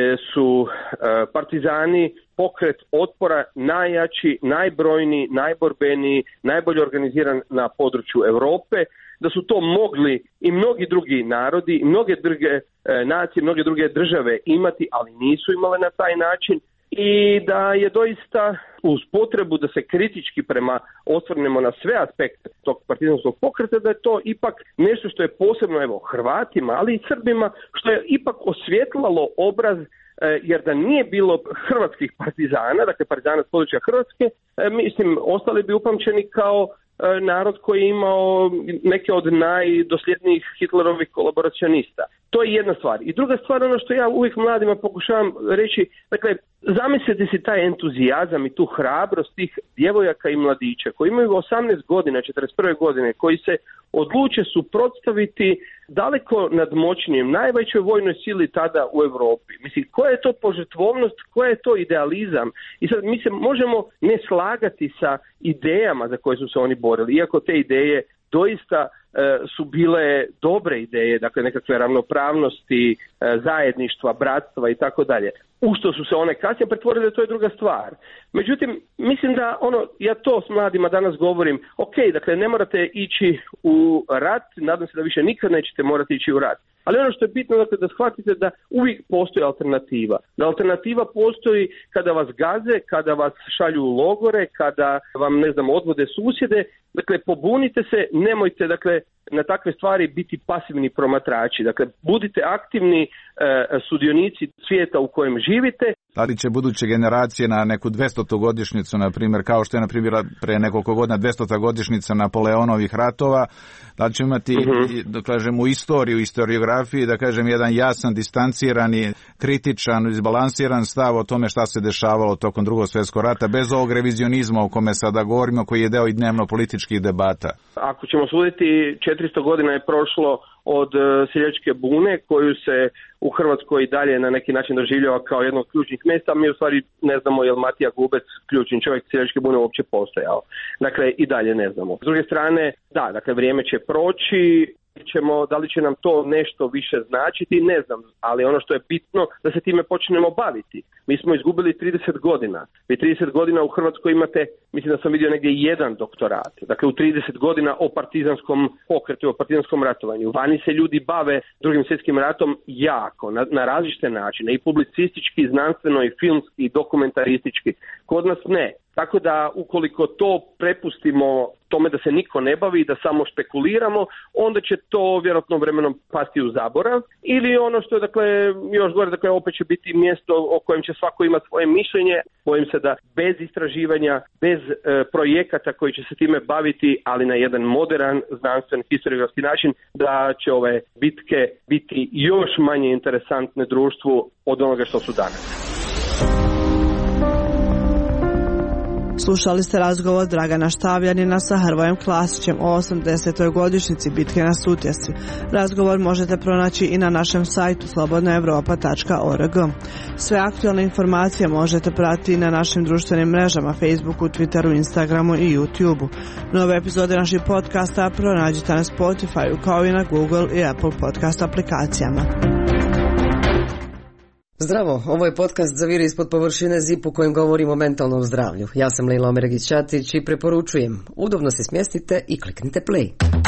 su partizani pokret otpora najjači, najbrojniji, najborbeniji, najbolje organiziran na području Europe, da su to mogli i mnogi drugi narodi, i mnoge druge nacije, mnoge druge države imati, ali nisu imale na taj način, i da je doista uz potrebu da se kritički osvrnemo na sve aspekte tog partizanskog pokreta, da je to ipak nešto što je posebno Hrvatima, ali i Srbima, što je ipak osvjetlalo obraz, jer da nije bilo hrvatskih partizana, dakle partizana s područja Hrvatske, mislim, ostali bi upamćeni kao narod koji je imao neke od najdosljednijih Hitlerovih kolaboracionista. To je jedna stvar. I druga stvar, ono što ja uvijek mladima pokušavam reći, dakle, zamislite si taj entuzijazam i tu hrabrost tih djevojaka i mladića koji imaju 18 godina, 41. godine, koji se odluče suprotstaviti daleko nadmoćnijem, najvećoj vojnoj sili tada u Europi. Mislim, koja je to požrtvovnost, koja je to idealizam? I sad mi se možemo ne slagati sa idejama za koje su se oni borili, iako te ideje doista su bile dobre ideje, dakle nekakve ravnopravnosti, zajedništva, bratstva i tako dalje. U što su se one kasnije pretvorile, to je druga stvar. Međutim, mislim da ja to s mladima danas govorim, ok, dakle ne morate ići u rat, nadam se da više nikad nećete morati ići u rat. Ali ono što je bitno, dakle, da shvatite da uvijek postoji alternativa. Da alternativa postoji kada vas gaze, kada vas šalju u logore, kada vam, odvode susjede. Dakle, pobunite se, nemojte, dakle, na takve stvari biti pasivni promatrači. Dakle, budite aktivni sudionici svijeta u kojem živite. Da li će buduće generacije na neku 200. godišnjicu, na primjer, kao što je, na primjer, pre nekoliko godina 200. godišnjica Napoleonovih ratova, da li će imati, da kažem, u istoriju, historiografiji, da kažem, jedan jasan, distancirani, kritičan, izbalansiran stav o tome šta se dešavalo tokom Drugog svjetskog rata, bez ovog revizionizma o kome sada govorimo, koji je deo i dnevno političkih debata? Ako ćemo suditi, 400 godina je prošlo od seljačke bune, koju se u Hrvatskoj dalje na neki način doživljava kao jedno od ključnih mjesta. Mi u stvari ne znamo je li Matija Gubec, ključni čovjek seljačke bune, uopće postojao. Dakle, i dalje ne znamo. S druge strane, da, dakle, vrijeme će proći. da li će nam to nešto više značiti, ne znam, ali ono što je bitno da se time počnemo baviti. Mi smo izgubili 30 godina. Vi 30 godina u Hrvatskoj imate, mislim da sam vidio negdje jedan doktorat. Dakle, u 30 godina o partizanskom pokretu, o partizanskom ratovanju. Vani se ljudi bave Drugim svjetskim ratom jako, na različite načine, i publicistički, i znanstveno, i filmski, i dokumentaristički. Kod nas ne. Tako da ukoliko to prepustimo tome da se niko ne bavi i da samo špekuliramo, onda će to vjerojatno vremenom pasti u zaborav. Ili ono što je, dakle, još gore, dakle, opet će biti mjesto o kojem će svako imati svoje mišljenje. Bojim se da bez istraživanja, bez projekata koji će se time baviti, ali na jedan modern, znanstven, historiografski način, da će ove bitke biti još manje interesantne društvu od onoga što su danas. Slušali ste razgovor Dragana Štavljanina sa Hrvojem Klasićem o 80. godišnjici bitke na Sutjesci. Razgovor možete pronaći i na našem sajtu slobodnaevropa.org. Sve aktualne informacije možete pratiti i na našim društvenim mrežama Facebooku, Twitteru, Instagramu i YouTubeu. Nove epizode naših podcasta pronađite na Spotify kao i na Google i Apple podcast aplikacijama. Zdravo, ovo je podcast Zaviri ispod površine ZIP u kojem govorimo o mentalnom zdravlju. Ja sam Lila Omeragić-Ćatić i preporučujem, udobno se smjestite i kliknite play.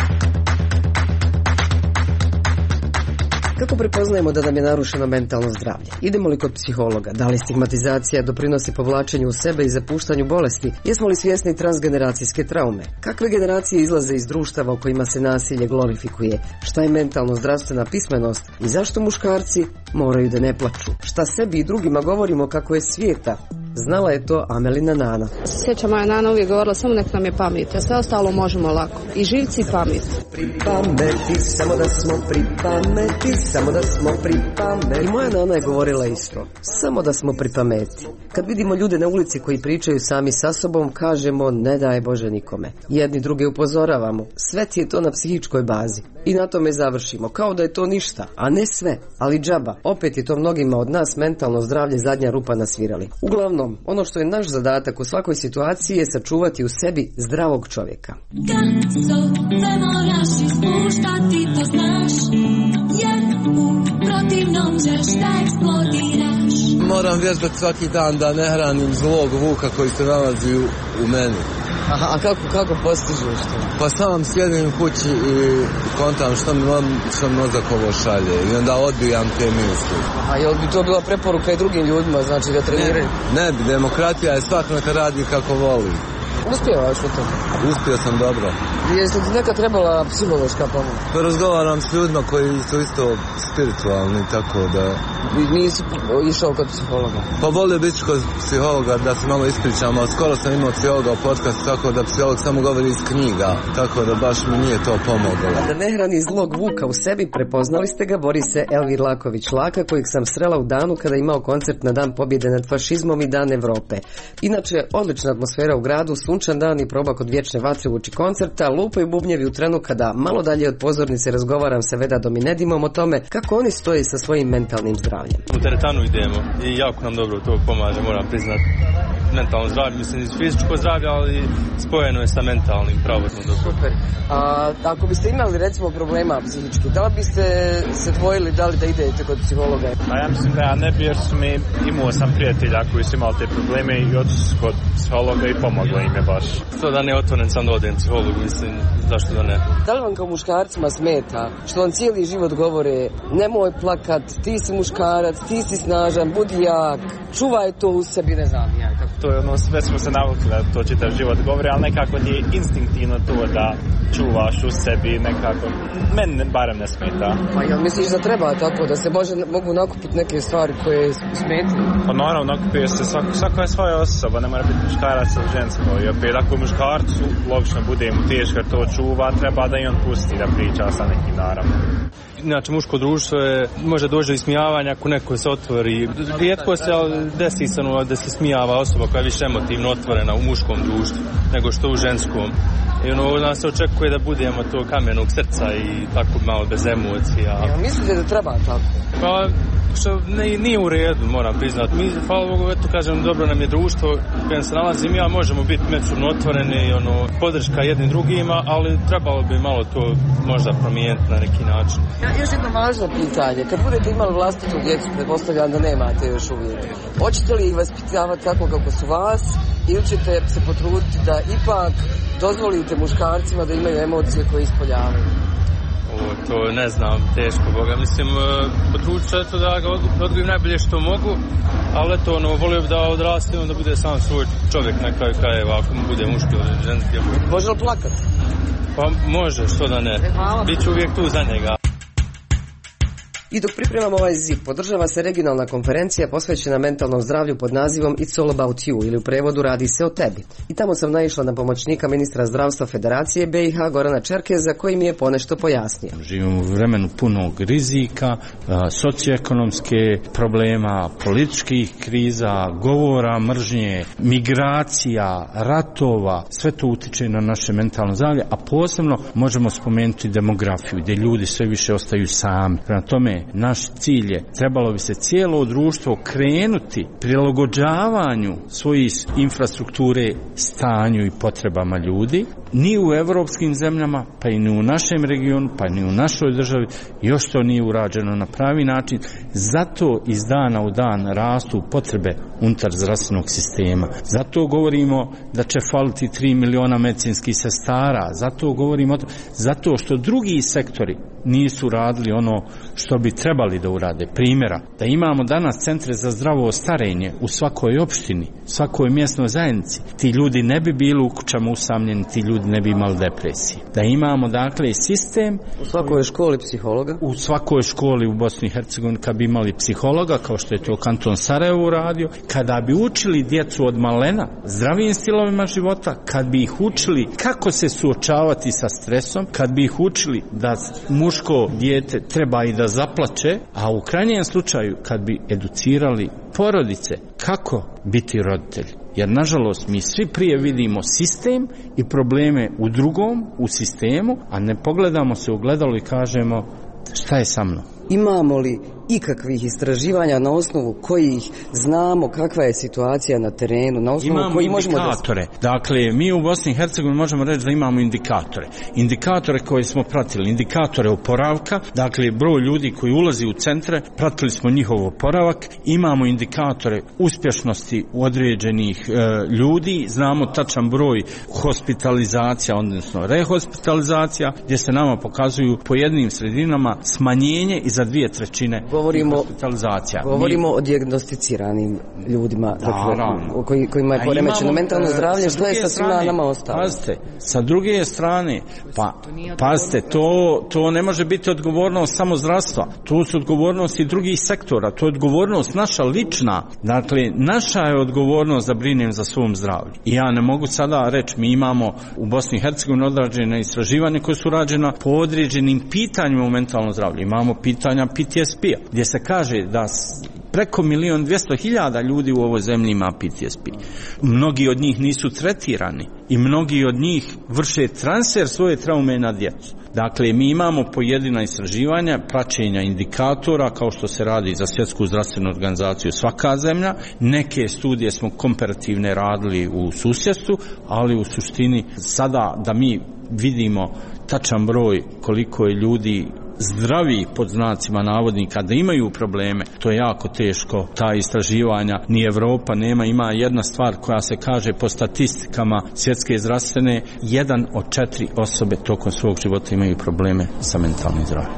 Kako prepoznajemo da nam je narušeno mentalno zdravlje? Idemo li kod psihologa? Da li stigmatizacija doprinosi povlačenju u sebe i zapuštanju bolesti? Jesmo li svjesni transgeneracijske traume? Kakve generacije izlaze iz društava u kojima se nasilje glorifikuje? Šta je mentalno zdravstvena pismenost? I zašto muškarci moraju da ne plaču? Šta sebi i drugima govorimo kako je svijeta? Znala je to Amelina Nana. Sjeća moja Nana uvijek govorila, samo nek nam je pamet, a sve ostalo možemo lako. I živci pamet. Pri pameti, samo da smo pri pameti, samo da smo pri pameti. I moja Nana je govorila isto, samo da smo pri pameti. Kad vidimo ljude na ulici koji pričaju sami sa sobom, kažemo ne daj Bože nikome. Jedni druge upozoravamo, sve ti je to na psihičkoj bazi. I na tome završimo, kao da je to ništa, a ne sve, ali džaba. Opet je to mnogima od nas mentalno zdravlje zadnja rupa na svirali. Uglavnom, ono što je naš zadatak u svakoj situaciji je sačuvati u sebi zdravog čovjeka. Kad se moraš ispuštati, to znaš, jer u protivnom ćeš da eksplodiraš. Moram vježbati svaki dan da ne hranim zlog vuka koji se nalazi u meni. Aha, a kako postižeš to? Pa sam sjedim u kući i kontam što mi mozak ovo šalje i onda odbijam te misli. A jel bi to bila preporuka i drugim ljudima, znači da treniraju? Ne bi, demokratija je svak neka radi kako voli. Uspjevaš u tom? Uspio sam dobro. Jesi ti neka trebala psihološka pomoć? Pa razgovaram s ljudima koji su isto spiritualni, tako da... Nisi išao kod psihologa? Pa volio biti kod psihologa da se malo ispričam, ali skoro sam imao psihologa u podcastu, tako da psiholog samo govori iz knjiga, tako da baš mi nije to pomoglo. Da ne hrani zlog vuka u sebi, prepoznali ste ga, bori se Elvir Laković-Laka, kojeg sam srela u danu kada je imao koncert na Dan pobjede nad fašizmom i Dan Evrope. Inače, odlična atmosfera u gradu, sunčan dan i proba kod vječne vatre uoči koncerta, lupaju bubnjevi u trenu kada malo dalje od pozornice razgovaram sa Vedadom i Nedimom o tome kako oni stoje sa svojim mentalnim zdravljem. U teretanu idemo i jako nam dobro to pomaže, moram priznati. Mentalno zdravlje, mislim iz fizičko zdravlje, ali spojeno je sa mentalnim, pravodno dobro. Super. A ako biste imali recimo problema psihički, da li biste se dvojili da li da idete kod psihologa? A ja mislim da ja ne bi, jer imao sam prijatelja koji su imali te probleme i otišli kod psihologa i pomoglo im je baš. To da ne otvoren sam da odem psihologu, mislim, zašto da ne. Da li vam kao muškarcima smeta što vam cijeli život govore nemoj plakat, ti si muškarac, ti si snažan, budi jak, čuvaj to u sebi, ne znam ja. To je ono, sve smo se navukli da to čitav život govori, ali nekako ti je instinktivno to da čuvaš u sebi, nekako, meni barem ne smeta. Pa jel misliš da treba tako, da se mogu nakupiti neke stvari koje smetaju? Pa naravno, nakupio se, svako je svoja osoba, ne mora biti muškarac ili žensko. I opet ako muškarcu, logično bude mu teško jer to čuva, treba da i on pusti da priča sa nekim, naravno. Inače, muško društvo može doći do ismijavanja ako neko se otvori. Rijetko se desi da se smijava osoba koja je više emotivno otvorena u muškom društvu nego što u ženskom. I od nas se očekuje da budemo to kamenog srca i tako malo bez emocija. Ja, mislite da treba tako? Pa, što nije u redu, moram priznati. Mi, hvala Bogu, eto kažem, dobro nam je društvo u kojem se nalazim ja, možemo biti međusobno otvoreni, podrška jednim drugima, ali trebalo bi malo to možda promijeniti na neki način. Još jedno važno pitanje, kad budete imali vlastitu djecu, pretpostavljam da nemate još uvijek, hoćete li ih vaspitavati tako kako su vas, ili ćete se potruditi da ipak dozvolite muškarcima da imaju emocije koje ispoljavaju? To ne znam, teško Boga. Mislim, potrudit ću eto da ga odgojim najbolje što mogu, ali eto, volio bi da odraste i da bude sam svoj čovjek na kraju krajeva, ako mu bude muški ili ženski. Može li plakat? Pa može, što da ne. Biću uvijek tu za njega. I dok pripremamo ovaj ZIP, podržava se regionalna konferencija posvećena mentalnom zdravlju pod nazivom It's all about you, ili u prevodu Radi se o tebi. I tamo sam naišla na pomoćnika ministra zdravstva Federacije BiH Gorana Čerkeza, koji mi je ponešto pojasnio. Živimo u vremenu punog rizika, socioekonomske problema, političkih kriza, govora, mržnje, migracija, ratova, sve to utiče na naše mentalno zdravlje, a posebno možemo spomenuti demografiju, gdje ljudi sve više ostaju sami. Prema tome, naš cilj je, trebalo bi se cijelo društvo krenuti prilagođavanju svojih infrastrukture stanju i potrebama ljudi. Ni u evropskim zemljama, pa i ni u našem regionu, pa ni u našoj državi još to nije urađeno na pravi način. Zato iz dana u dan rastu potrebe unutar zdravstvenog sistema. Zato govorimo da će faliti 3 miliona medicinskih sestara. Zato govorimo zato što drugi sektori nisu radili ono što bi trebali da urade. Primjera, da imamo danas centre za zdravo starenje u svakoj opštini, svakoj mjesnoj zajednici, ti ljudi ne bi bili u kućama usamljeni, ti ljudi ne bi imali depresije. Da imamo, dakle, sistem... U svakoj školi psihologa? U svakoj školi u Bosni i Hercegovini kad bi imali psihologa, kao što je to kanton Sarajevo uradio, kada bi učili djecu od malena zdravijim stilovima života, kad bi ih učili kako se suočavati sa stresom, kad bi ih učili da muško dijete treba i da zaplače, a u krajnjem slučaju kad bi educirali porodice kako biti roditelj. Jer nažalost mi svi prije vidimo sistem i probleme u drugom, u sistemu, a ne pogledamo se u ogledalo i kažemo šta je sa mnom. Imamo li ikakvih istraživanja na osnovu kojih znamo kakva je situacija na terenu, na osnovu imamo koji možemo indikatore. Dakle, mi u Bosni i Hercegovini možemo reći da imamo indikatore. Indikatore koje smo pratili, indikatore oporavka, dakle broj ljudi koji ulazi u centre, pratili smo njihov oporavak, imamo indikatore uspješnosti određenih ljudi, znamo tačan broj hospitalizacija, odnosno rehospitalizacija, gdje se nama pokazuju po jednim sredinama smanjenje i za 2/3 hospitalizacija. Govorimo o dijagnosticiranim ljudima, kojima je poremećeno mentalno zdravlje, što je sa svima nama ostalo? Pazite, sa druge strane, pazite, to ne može biti odgovornost samo zdravstva, to su odgovornosti drugih sektora, to je odgovornost naša lična, dakle, naša je odgovornost da brinem za svom zdravlju. I ja ne mogu sada reći, mi imamo u Bosni i Hercegovini odrađene istraživanje koje su rađena po određenim pitanjima u mentalnom zdravlju. Imamo pitanja PTSP-a, gdje se kaže da preko 1.200.000 ljudi u ovoj zemlji ima PTSP. Mnogi od njih nisu tretirani i mnogi od njih vrše transfer svoje traume na djecu. Dakle, mi imamo pojedina istraživanja, praćenja indikatora, kao što se radi za Svjetsku zdravstvenu organizaciju svaka zemlja. Neke studije smo komparativne radili u susjedstvu, ali u suštini sada da mi vidimo tačan broj koliko je ljudi zdravi pod znacima navodnika da imaju probleme, to je jako teško. Ta istraživanja ni Evropa nema. Ima jedna stvar koja se kaže po statistikama Svjetske zdravstvene, 1 od 4 osobe tokom svog života imaju probleme sa mentalnim zdravljem.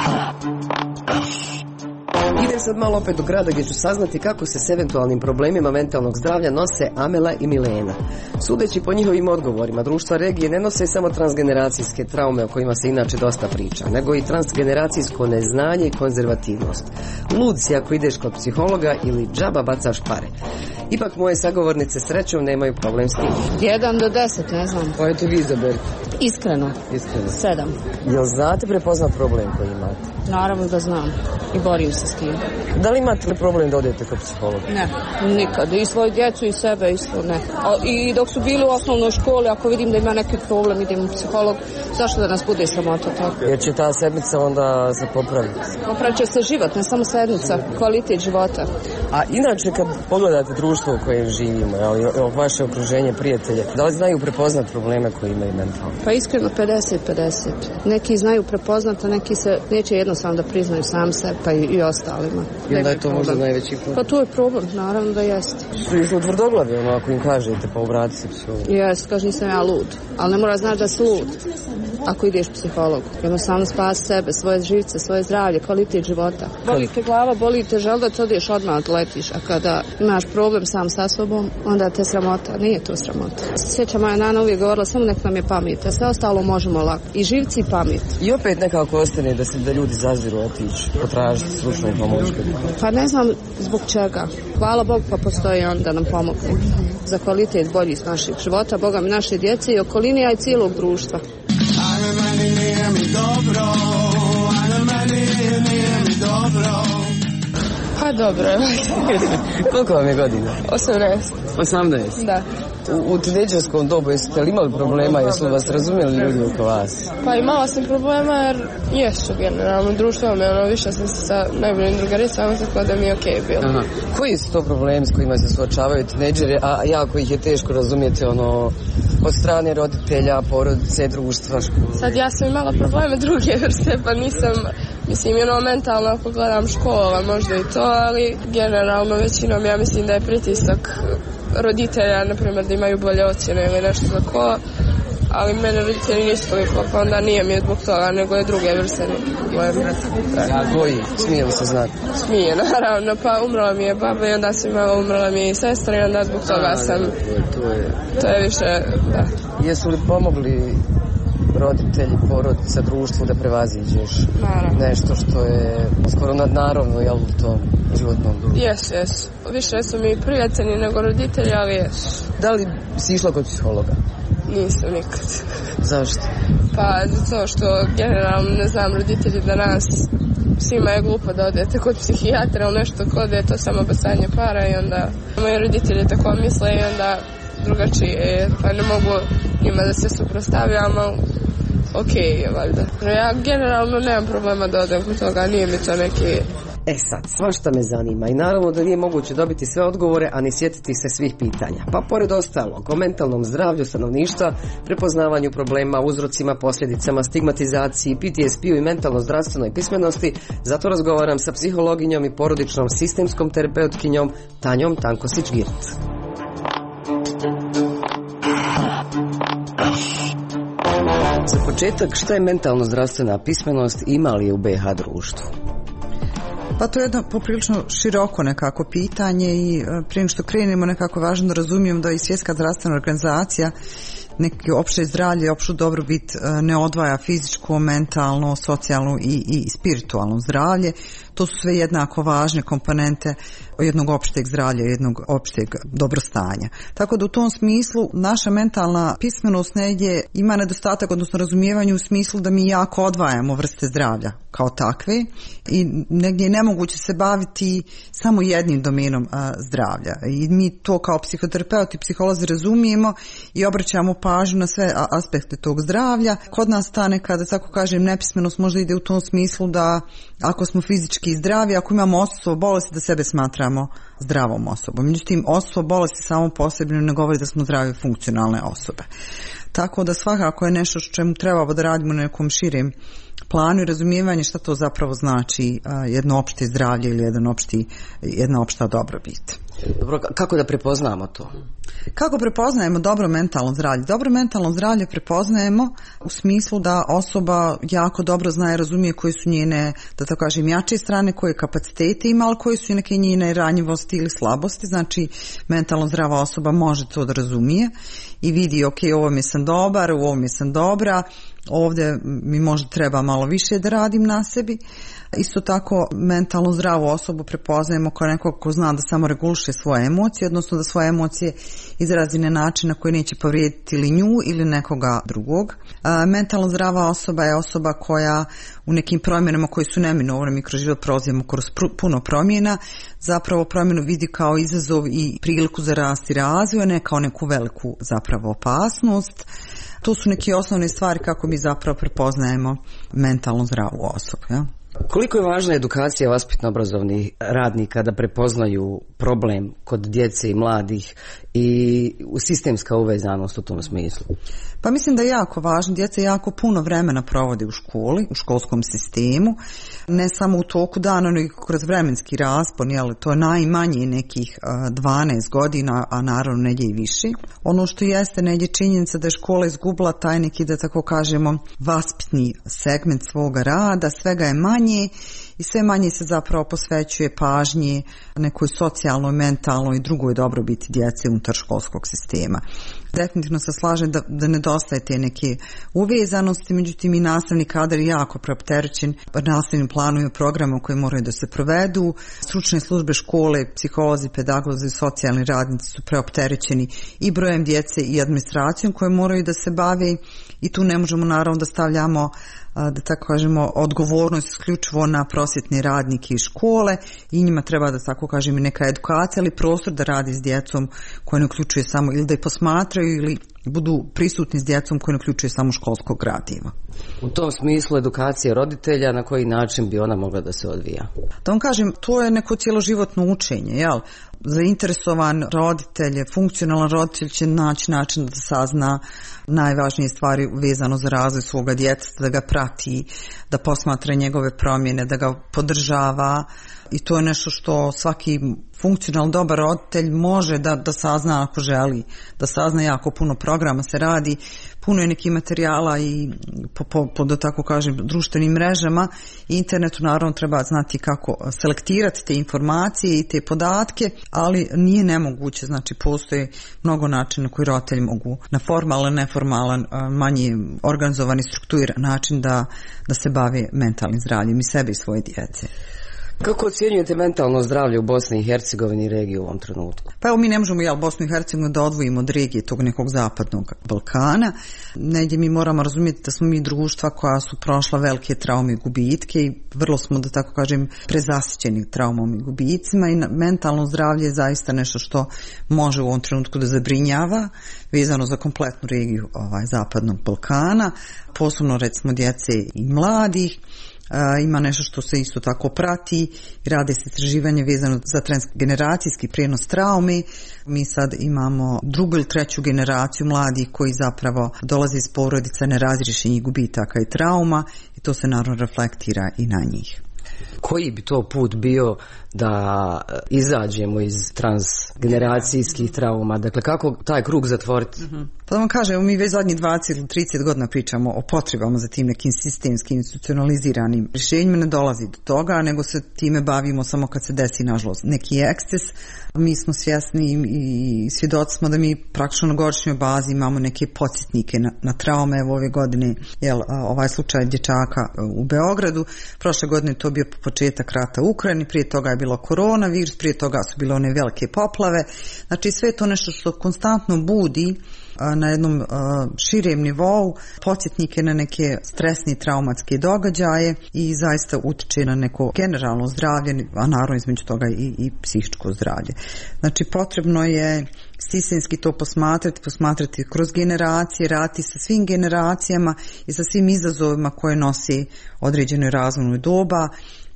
Idem sad malo opet do grada gdje ću saznati kako se s eventualnim problemima mentalnog zdravlja nose Amela i Milena. Sudeći po njihovim odgovorima, društva regije ne nose samo transgeneracijske traume o kojima se inače dosta priča, nego i transgeneracijsko neznanje i konzervativnost. Lud si ako ideš kod psihologa ili džaba bacaš pare. Ipak moje sagovornice srećom nemaju problem s tim. 1 do 10, ne znam. Pojete vi izaberite. Iskreno. 7. Jel znate prepoznat problem koji imate? Naravno da znam i borim se s tim. Da li imate problem da odete kod psihologa? Ne, nikad. I svoju djecu i sebe isto ne. I dok su bili u osnovnoj školi, ako vidim da ima neki problem, idem u psiholog. Zašto da nas bude sramota tako? Jer će ta sedmica onda se popraviti. Popravit će se život, ne samo sedmica, kvalitet života. A inače kad pogledate društvo u kojem živimo, vaše okruženje, prijatelje, da li znaju prepoznat probleme koje imaju mentalno? Pa iskreno 50-50. Neki znaju prepoznat, a neki se neće jednostavno da priznaju sam se, pa i ostalima. I onda je to možda najveći problem? Pa to je problem, naravno da jeste. Su išli u tvrdoglavi, ako im kažete, pa obrati se psihologu. Jes, kaže nisam ja lud, ali ne mora znaći da si lud ako ideš psihologu. Jednostavno spasi sebe, svoje živce, svoje zdravlje, kvalitet života. Boli te glava, boli te želudac, odeš odmah letiš, a kada imaš problem sam sa sobom, onda te sramota. Nije to sramota. Sjeća moja nana uvijek govorila, samo nek nam je pamet, a sve ostalo možemo lako. I živci i pamet. I opet nekako ostane da ljudi zaziru otići, potražiti stručnu pomoć. Pa ne znam zbog čega. Hvala Bogu pa postoji on da nam pomogne. Za kvalitet bolji s našeg života, Boga mi naše djece i okoline, a i cijelog društva. Ajde meni nije mi dobro, ajde meni nije mi dobro. Pa dobro je. Koliko vam je godina? 18. 18? Da. U tinejdžerskom dobu jeste li imali problema, jesu li vas razumjeli ljudi oko vas? Pa imala sam problema jer jesu generalno društvo me više sam se sa najboljim drugaricama, tako da mi je okej bilo. Aha. Koji su to problemi s kojima se suočavaju tinejdžeri, a jako ih je teško razumjeti od strane roditelja, porodice, društva, škole? Sad ja sam imala probleme druge vrste, pa nisam, mislim, mentalno ako gledam škola, možda i to, ali generalno većinom ja mislim da je pritisak roditelja, na primjer, da imaju bolje ocjene ili nešto tako, ali mene roditelji nisu toliko, pa onda nije mi je zbog toga, nego je druge vrste probleme. Koji? Smije li se znati? Smije, naravno, pa umrla mi je baba i onda sam imala, umrla mi je i sestra i onda zbog toga sam, to je više, da. Jesu li pomogli roditelji, porodica, društvu da prevaziđeš nešto što je skoro nadnaravno, jel, u tom životnom društvu? Jesu. Više su mi prijatelji nego roditelji, ali jesu. Da li si išla kod psihologa? Nisam nikad. Zašto? Pa zato što generalno ne znam, roditelji danas svima je glupo da odete kod psihijatra ili nešto kod je to samo bacanje para i onda moji roditelji tako misle i onda drugačije, pa ne mogu njima da se suprotstavljamo. Okej, valjda. Ja generalno nemam problema da odem kod toga, nije mi to neki... Sad, svašta me zanima i naravno da nije moguće dobiti sve odgovore, a ni sjetiti se svih pitanja. Pa pored ostalog, o mentalnom zdravlju stanovništva, prepoznavanju problema, uzrocima, posljedicama, stigmatizaciji, PTSP-u i mentalno-zdravstvenoj pismenosti, zato razgovaram sa psihologinjom i porodičnom sistemskom terapeutkinjom Tanjom Tankosić-Girt. Za početak, šta je mentalno-zdravstvena pismenost i ima li je u BiH društvu? Pa to je jedno poprilično široko nekako pitanje i prije nego što krenemo nekako važno da razumijem da i Svjetska zdravstvena organizacija neki opće zdravlje i opću dobrobit ne odvaja fizičko, mentalno, socijalno i spiritualno zdravlje. To su sve jednako važne komponente jednog opšteg zdravlja, jednog opšteg dobrostanja. Tako da u tom smislu naša mentalna pismenost negdje ima nedostatak, odnosno razumijevanje u smislu da mi jako odvajamo vrste zdravlja kao takve i negdje je nemoguće se baviti samo jednim domenom zdravlja. I mi to kao psihoterapeuti, psiholozi razumijemo i obraćamo pažnju na sve aspekte tog zdravlja. Kod nas ta nekada, tako kažem, nepismenost možda ide u tom smislu da ako smo fizički zdravi, ako imamo odsustvo bolesti, da sebe smatramo zdravom osobom. Međutim, odsustvo bolesti samo posebno ne govori da smo zdrave funkcionalne osobe. Tako da svakako je nešto što čemu trebamo da radimo na nekom širem planu i razumijevanje šta to zapravo znači jedno opšte zdravlje ili jedna opšta dobrobit. Dobro, kako da prepoznamo to? Kako prepoznajemo dobro mentalno zdravlje? Dobro mentalno zdravlje prepoznajemo u smislu da osoba jako dobro zna i razumije koje su njene, da tako kažem, jače strane, koje kapacitete ima, ali koje su neke njene ranjivosti ili slabosti. Znači, mentalno zdrava osoba može to da razumije i vidi, ok, u ovome sam dobar, u ovome sam dobra, ovdje mi možda treba malo više da radim na sebi. Isto tako mentalno zdravu osobu prepoznajemo kao nekog ko zna da samo reguliše svoje emocije, odnosno da svoje emocije izrazi na način na koji neće povrijediti ili nju ili nekoga drugog. Mentalno zdrava osoba je osoba koja u nekim promjenama koji su neminovne, mi kroz život prolazimo kroz puno promjena, zapravo promjenu vidi kao izazov i priliku za rast i razvoj, ne kao neku veliku zapravo opasnost. To su neke osnovne stvari kako mi zapravo prepoznajemo mentalno zdravu osobu. Ja? Koliko je važna edukacija vaspitno-obrazovnih radnika da prepoznaju problem kod djece i mladih i sistemska uvezanost u tom smislu? Pa mislim da je jako važno. Djeca jako puno vremena provode u školi, u školskom sistemu, ne samo u toku dana, nego kroz vremenski raspon, jel, to je najmanje nekih 12 godina, a naravno negdje i više. Ono što jeste negdje činjenica da je škola izgubila taj neki, da tako kažemo, vaspitni segment svoga rada, svega je manje i sve manje se zapravo posvećuje pažnji nekoj socijalnoj, mentalnoj i drugoj dobrobiti djece unutar školskog sistema. Definitivno se slažem da nedostaje te neke uvezanosti, međutim i nastavni kadar je jako preopterećen nastavnim planom i programom koji moraju da se provedu. Stručne službe škole, psiholozi, pedagozi, socijalni radnici su preopterećeni i brojem djece i administracijom koje moraju da se bave i tu ne možemo naravno da stavljamo, da tako kažemo, odgovornost isključivo na prosvjetne radnike iz škole i njima treba da tako kažem i neka edukacija ali prostor da radi s djecom koja ne uključuje samo ili da je posmatraju ili budu prisutni s djecom koja ne uključuje samo školskog gradiva. U tom smislu edukacija roditelja, na koji način bi ona mogla da se odvija? Da vam kažem, to je neko cjeloživotno učenje, jel? Zainteresovan roditelj, funkcionalan roditelj će naći način da sazna najvažnije stvari vezano za razvoj svoga djeteta, da ga prati, da posmatra njegove promjene, da ga podržava i to je nešto što svaki funkcionalno dobar roditelj može da sazna ako želi, da sazna jako puno programa se radi, puno je nekih materijala i po da tako kažem društvenim mrežama i internetu naravno treba znati kako selektirati te informacije i te podatke, ali nije nemoguće, znači postoje mnogo načina koji roditelji mogu na formalan, neformalan, manje organizovani, strukturiran način da se bave mentalnim zdravljem i sebe i svoje djece. Kako ocjenjujete mentalno zdravlje u Bosni i Hercegovini i regiji u ovom trenutku? Pa evo mi ne možemo Bosnu i Hercegovinu da odvojimo od regije tog nekog zapadnog Balkana. Negdje mi moramo razumjeti da smo mi društva koja su prošla velike traume i gubitke i vrlo smo, da tako kažem, prezasićeni traumom i gubicima i mentalno zdravlje je zaista nešto što može u ovom trenutku da zabrinjava vezano za kompletnu regiju zapadnog Balkana, posebno recimo djece i mladih. Ima nešto što se isto tako prati i rade se istraživanje vezano za transgeneracijski prijenos traume. Mi sad imamo drugu ili treću generaciju mladih koji zapravo dolaze iz porodica nerazriješenih gubitaka i trauma i to se naravno reflektira i na njih. Koji bi to put bio da izađemo iz transgeneracijskih trauma? Dakle, kako taj krug zatvoriti? Pa da vam kažem, mi već zadnjih 20 ili 30 godina pričamo o potrebama za tim nekim sistemskim institucionaliziranim rješenjima, ne dolazi do toga, nego se time bavimo samo kad se desi, nažalost, neki eksces. Mi smo svjesni i svjedoci smo da mi praktično na godišnjoj bazi imamo neke podsjetnike na traume. Evo ove godine, ovaj slučaj dječaka u Beogradu, prošle godine to bio početak rata u Ukrajini, prije toga je bilo koronavirus, prije toga su bile one velike poplave. Znači sve to nešto što konstantno budi na jednom širem nivou podsjetnike na neke stresne traumatske događaje i zaista utiče na neko generalno zdravlje, a naravno između toga i psihičko zdravlje. Znači potrebno je sistemski to posmatrati kroz generacije, raditi sa svim generacijama i sa svim izazovima koje nosi određeno razvojno doba,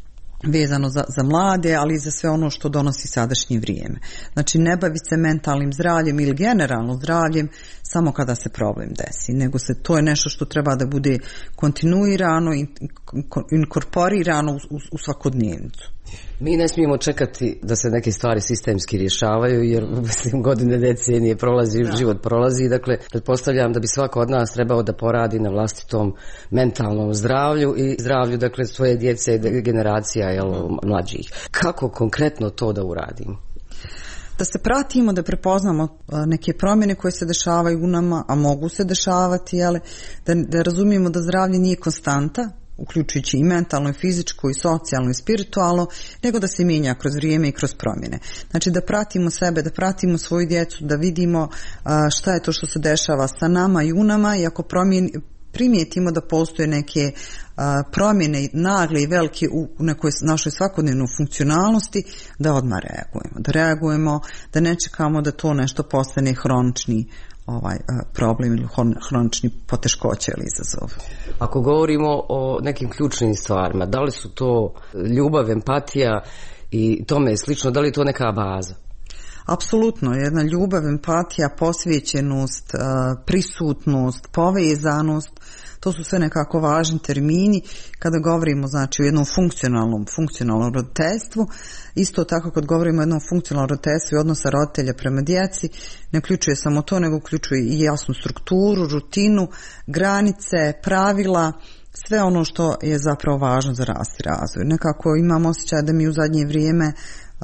vezano za mlade, ali i za sve ono što donosi sadašnje vrijeme. Znači ne baviti se mentalnim zdravljem ili generalno zdravljem samo kada se problem desi, nego to je nešto što treba da bude kontinuirano i inkorporirano u svakodnevnicu. Mi ne smijemo čekati da se neke stvari sistemski rješavaju, jer godine, decenije prolazi, život prolazi. Dakle, pretpostavljam da bi svako od nas trebao da poradi na vlastitom mentalnom zdravlju i zdravlju, dakle, svoje djece i generacija mlađih. Kako konkretno to da uradim? Da se pratimo, da prepoznamo neke promjene koje se dešavaju u nama, a mogu se dešavati, da razumijemo da zdravlje nije konstanta, uključujući i mentalno, i fizičko, i socijalno, i spiritualno, nego da se mijenja kroz vrijeme i kroz promjene. Znači da pratimo sebe, da pratimo svoju djecu, da vidimo šta je to što se dešava sa nama i u nama, i ako primijetimo da postoje neke promjene nagle i velike u nekoj našoj svakodnevnoj funkcionalnosti, da odmah reagujemo, da ne čekamo da to nešto postane hronični problem ili hronični poteškoće ili izazov. Ako govorimo o nekim ključnim stvarima, da li su to ljubav, empatija i tome slično, da li je to neka baza? Apsolutno, jedna ljubav, empatija, posvećenost, prisutnost, povezanost, to su sve nekako važni termini kada govorimo znači o jednom funkcionalnom roditeljstvu. Isto tako kad govorimo o jednom funkcionalnom roditeljstvu i odnosa roditelja prema djeci, ne uključuje samo to, nego uključuje i jasnu strukturu, rutinu, granice, pravila, sve ono što je zapravo važno za rast i razvoj. Nekako imam osjećaj da mi u zadnje vrijeme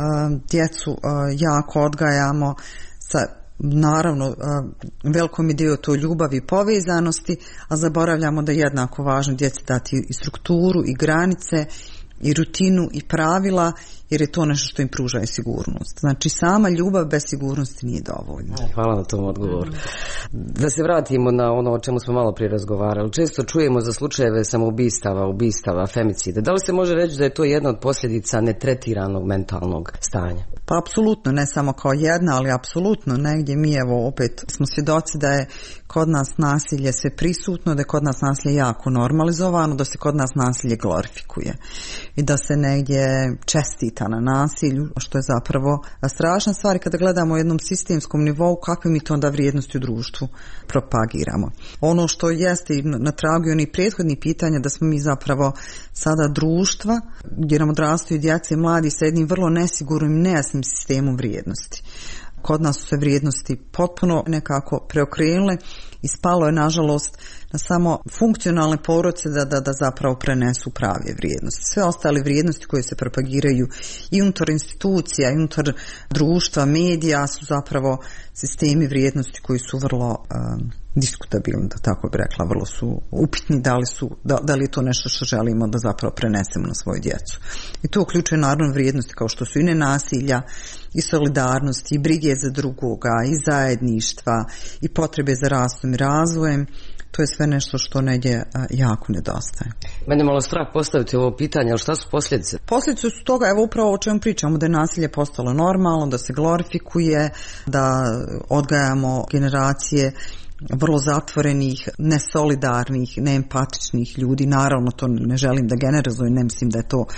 djecu jako odgajamo sa naravno velikom idejom to ljubavi i povezanosti, a zaboravljamo da je jednako važno djeci dati i strukturu i granice i rutinu i pravila, jer je to nešto što im pruža i sigurnost. Znači sama ljubav bez sigurnosti nije dovoljna. Hvala na tom odgovoru. Da se vratimo na ono o čemu smo malo prije razgovarali. Često čujemo za slučajeve ubistava, femicida. Da li se može reći da je to jedna od posljedica netretiranog mentalnog stanja? Pa apsolutno, ne samo kao jedna, ali apsolutno negdje mi evo opet smo svjedoci da je kod nas nasilje sve prisutno, da je kod nas nasilje jako normalizovano, da se kod nas nasilje glorifikuje i da se negdje čestita na nasilju, što je zapravo strašna stvar kada gledamo u jednom sistemskom nivou kakve mi to onda vrijednosti u društvu propagiramo. Ono što jeste i na tragu onih prethodnih pitanja da smo mi zapravo sada društva gdje nam odrastaju djeca i mladi sa jednim vrlo nesigurnim i nejasnim sistemom vrijednosti. Kod nas su se vrijednosti potpuno nekako preokrenule i spalo je nažalost na samo funkcionalne porodce da zapravo prenesu prave vrijednosti. Sve ostale vrijednosti koje se propagiraju i unutar institucija, i unutar društva, medija su zapravo sistemi vrijednosti koji su vrlo diskutabilni, da tako bi rekla, vrlo su upitni da li je to nešto što želimo da zapravo prenesemo na svoju djecu. I to uključuje naravno vrijednosti kao što su i nenasilja, i solidarnosti, i brige za drugoga, i zajedništva, i potrebe za rastom i razvojem. To je sve nešto što negdje jako nedostaje. Mene malo strah postaviti ovo pitanje, ali šta su posljedice? Posljedice su toga, evo upravo o čemu pričamo, da je nasilje postalo normalno, da se glorifikuje, da odgajamo generacije vrlo zatvorenih, nesolidarnih, neempatičnih ljudi. Naravno, to ne želim da generalizujem, ne mislim da je to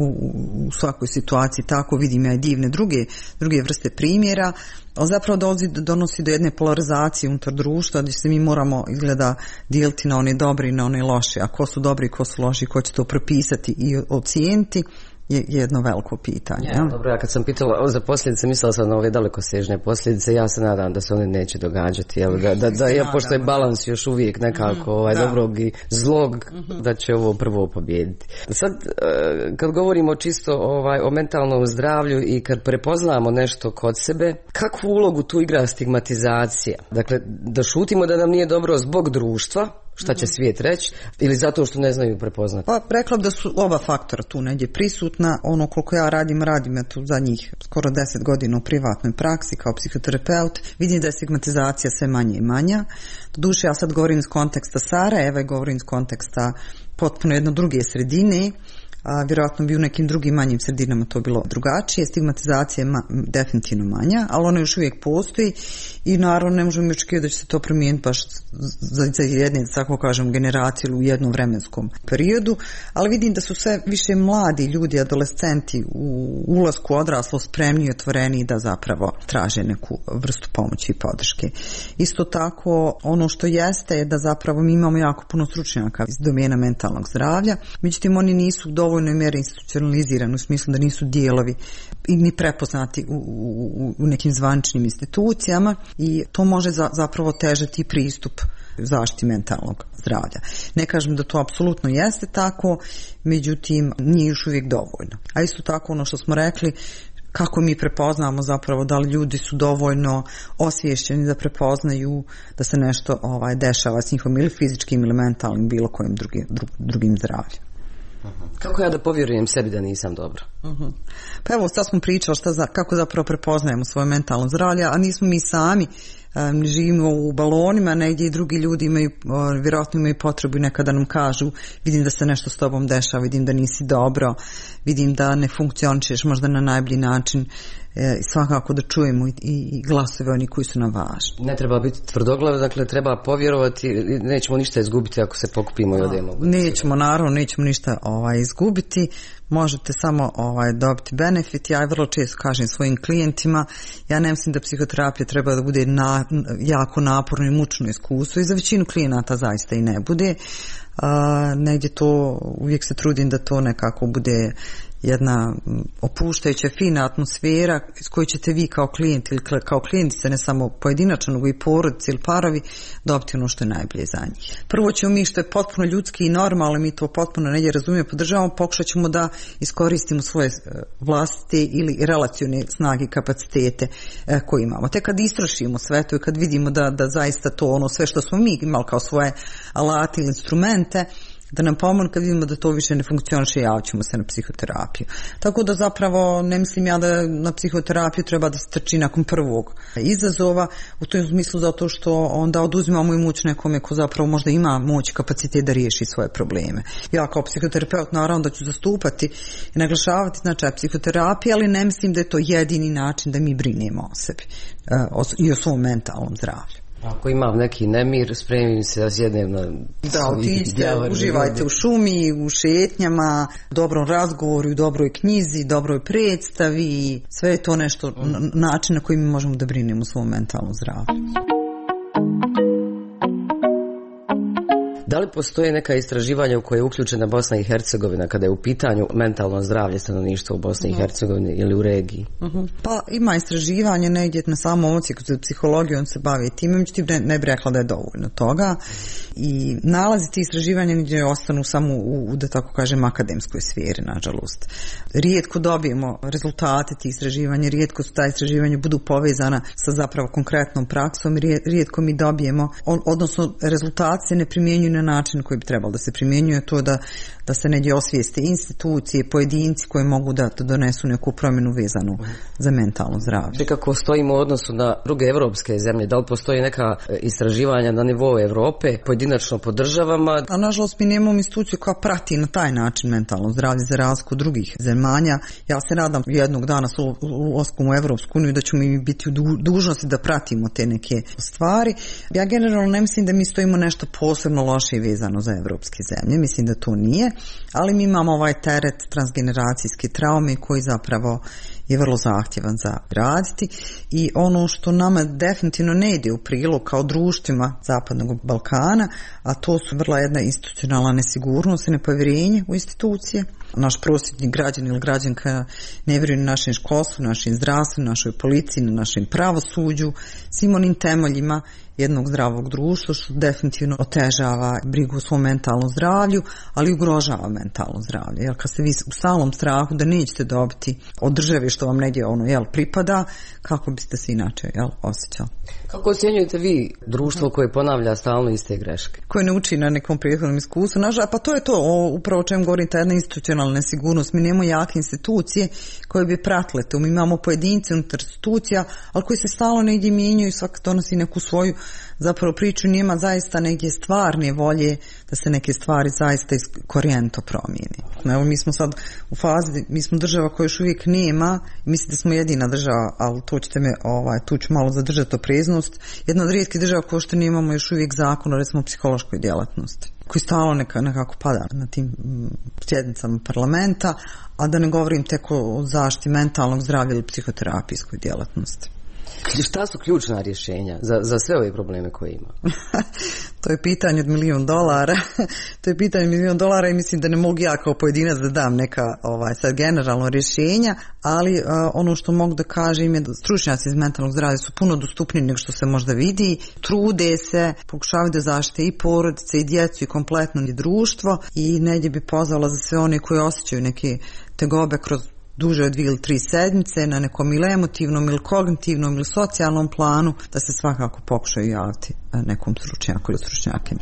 u svakoj situaciji tako, vidim ja i divne druge vrste primjera, ali zapravo donosi do jedne polarizacije unutar društva gdje se mi moramo izgleda dijeliti na one dobri i na one loše, a ko su dobri i ko su loši, ko će to propisati i ocijeniti je jedno veliko pitanje. Dobro, ja kad sam pitala za posljedice, mislila sam na ove dalekosežne posljedice, ja se nadam da se one neće događati, pošto je balans još uvijek nekako dobrog i zlog, da će ovo prvo pobijediti. Sad, kad govorimo čisto o mentalnom zdravlju i kad prepoznamo nešto kod sebe, kakvu ulogu tu igra stigmatizacija? Dakle, da šutimo da nam nije dobro zbog društva, šta će svijet reći, ili zato što ne znaju prepoznati? Pa rekla da su oba faktora tu negdje prisutna. Ono koliko ja radim ja tu zadnjih skoro 10 godina u privatnoj praksi kao psihoterapeut, vidim da je stigmatizacija sve manje i manja. Doduše, ja sad govorim iz konteksta Sarajeva i govorim iz konteksta potpuno jedno druge sredine, a vjerojatno bi u nekim drugim manjim sredinama to bilo drugačije. Stigmatizacija je definitivno manja, ali ona još uvijek postoji i naravno ne možemo očekivati da će se to promijeniti baš za jedne, tako kažem, generacije u jednom vremenskom periodu, ali vidim da su sve više mladi ljudi, adolescenti u ulasku odraslo spremni i otvoreni da zapravo traže neku vrstu pomoći i podrške. Isto tako, ono što jeste je da zapravo mi imamo jako puno stručnjaka iz domena mentalnog zdravlja, međutim oni nisu dovoljno mjere institucionalizirani u smislu da nisu dijelovi i ni prepoznati u nekim zvaničnim institucijama i to može zapravo težati pristup zaštiti mentalnog zdravlja. Ne kažem da to apsolutno jeste tako, međutim nije još uvijek dovoljno. A isto tako ono što smo rekli, kako mi prepoznamo zapravo da li ljudi su dovoljno osviješćeni da prepoznaju da se nešto dešava s njihovim ili fizičkim ili mentalnim bilo kojim drugim zdravljem. Kako ja da povjerujem sebi da nisam dobro? Pa evo, sad smo pričali kako zapravo prepoznajemo svoje mentalno zdravlje, a nismo mi sami, živimo u balonima, negdje i drugi ljudi vjerojatno imaju potrebu i nekada nam kažu, vidim da se nešto s tobom dešava, vidim da nisi dobro, vidim da ne funkcionišeš možda na najbolji način, svakako da čujemo i glasove oni koji su nam važni. Ne treba biti tvrdoglav, dakle treba povjerovati, nećemo ništa izgubiti ako se pokupimo i odemo. Nećemo ništa izgubiti, možete samo dobiti benefit. Ja vrlo često kažem svojim klijentima, ja ne mislim da psihoterapija treba da bude jako naporno i mučno iskustvo i za većinu klijenata zaista i ne bude. Negdje to, uvijek se trudim da to nekako bude jedna opuštajuća, fina atmosfera s kojoj ćete vi kao klijent ili kao klijentica, ne samo pojedinačno, nego i porodice ili parovi, dobiti ono što je najbolje za njih. Prvo ćemo mi, što je potpuno ljudski i normalno, mi to potpuno negdje razumijemo, podržavamo, pokušat ćemo da iskoristimo svoje vlastite ili relacione snage i kapacitete koje imamo. Te kad istrošimo sve to i kad vidimo da zaista to sve što smo mi imali kao svoje alate ili instrumente, da nam pomogne, kad vidimo da to više ne funkcioniše, javit ćemo se na psihoterapiju. Tako da zapravo ne mislim ja da na psihoterapiju treba da se trči nakon prvog izazova, u tom smislu zato što onda oduzimamo i moć nekome ko zapravo možda ima moć i kapacitet da riješi svoje probleme. Ja kao psihoterapeut naravno da ću zastupati i naglašavati značaj psihoterapije, ali ne mislim da je to jedini način da mi brinemo o sebi i o svom mentalnom zdravlju. Ako imam neki nemir, spremim se da sjednem na... Da, otiđite, uživajte u šumi, u šetnjama, dobrom razgovoru, dobroj knjizi, dobroj predstavi, sve je to nešto, način na koji mi možemo da brinemo o svom mentalnom zdravlju. Da li postoje neka istraživanja u koje je uključena Bosna i Hercegovina kada je u pitanju mentalno zdravlje stanovništva u Bosni i Hercegovini ili u regiji? Pa ima istraživanje negdje na samom odsjeku za psihologiju, on se bavi time, međutim ne bi rekla da je dovoljno toga i nalazi ti istraživanja gdje ostanu samo u da tako kažem akademskoj sferi, nažalost. Rijetko dobijemo rezultate tih istraživanja, rijetko su ta istraživanja budu povezana sa zapravo konkretnom praksom, rijetko mi dobijemo, odnosno rezultati se ne primjenjuju na način koji bi trebalo da se primjenjuje, to da se negdje osvijeste institucije, pojedinci koji mogu da donesu neku promjenu vezanu za mentalno zdravlje. Kako stojimo u odnosu na druge evropske zemlje? Da li postoji neka istraživanja na nivou Europe, pojedinačno po državama? A nažalost mi nemamo instituciju koja prati na taj način mentalno zdravlje za razliku drugih zemalja. Ja se nadam jednog dana s ulaskom u Evropsku uniju da ćemo mi biti u dužnosti da pratimo te neke stvari. Ja generalno ne mislim da mi stojimo nešto posebno loše i vezano za evropske zemlje. Mislim da to nije, ali mi imamo ovaj teret transgeneracijske traume koji zapravo je vrlo zahtjevan za raditi i ono što nama definitivno ne ide u prilog kao društvima Zapadnog Balkana, a to su vrlo jedna institucionalna nesigurnost i nepovjerenje u institucije. Naš prosječni građan ili građanka ne vjeruje na našem školstvu, našem zdravstvu, našoj policiji, na našem pravosuđu, svim onim temeljima jednog zdravog društva, što definitivno otežava brigu o svom mentalnom zdravlju, ali ugrožava mentalno zdravlje. Jer kad ste vi u stalnom strahu da nećete dobiti od države što vam negdje pripada, kako biste se inače osjećali? Kako ocjenjujete vi društvo koje ponavlja stalno iste greške? Koje ne uči na nekom prethodnom iskustvu? Pa to je to, upravo o čem govorim, ta jedna institucionalna nesigurnost. Mi nemamo jake institucije koje bi pratile to. Mi imamo pojedince unutar institucija, ali koji se stalno negdje mijenjaju i svak donosi neku svoju zapravo priču, nema zaista negdje stvarne volje da se neke stvari zaista korijenito promijeni. Evo, mi smo sad u fazi, mi smo država koja još uvijek nema, mislim da smo jedina država, ali to ćete me, tu ću malo zadržati opreznost, jedna od rijetkih država koja što nemamo još uvijek zakon o recimo psihološkoj djelatnosti, koji stalno nekako pada na tim sjednicama parlamenta, a da ne govorim tek o zaštiti mentalnog zdravlja ili psihoterapijskoj djelatnosti. Šta su ključna rješenja za sve ove probleme koje ima? To je pitanje od $1.000.000. To je pitanje od $1.000.000 i mislim da ne mogu ja kao pojedinac da dam neka sad generalno rješenja, ali ono što mogu da kažem je da stručnjaci iz mentalnog zdravlja su puno dostupniji nego što se možda vidi, trude se, pokušavaju da zaštite i porodice i djecu i kompletno društvo i negdje bi pozvala za sve one koji osjećaju neke tegobe kroz duže od 2 ili 3 sedmice na nekom ili emotivnom ili kognitivnom ili socijalnom planu, da se svakako pokušaju javiti nekom stručnjaku ili stručnjakinju.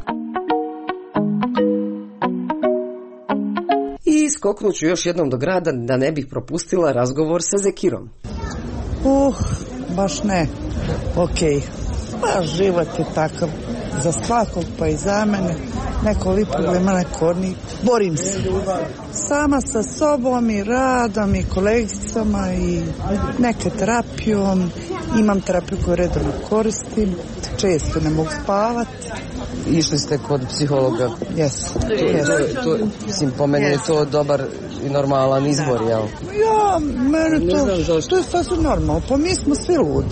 I skoknuću još jednom do grada da ne bih propustila razgovor sa Zekirom. Baš ne. Okej. Pa život je takav za svakog, pa i za mene. Neko li problema, neko ni. Borim se. Sama sa sobom i radom i kolegicama i neke terapijom. Imam terapiju koju redovno koristim. Često ne mogu spavati. Išli ste kod psihologa? Jes. Mislim, po meni je to dobar i normalan izbor, jel? Ja, mene to je sasvim normalno. Pa mi smo svi ludi.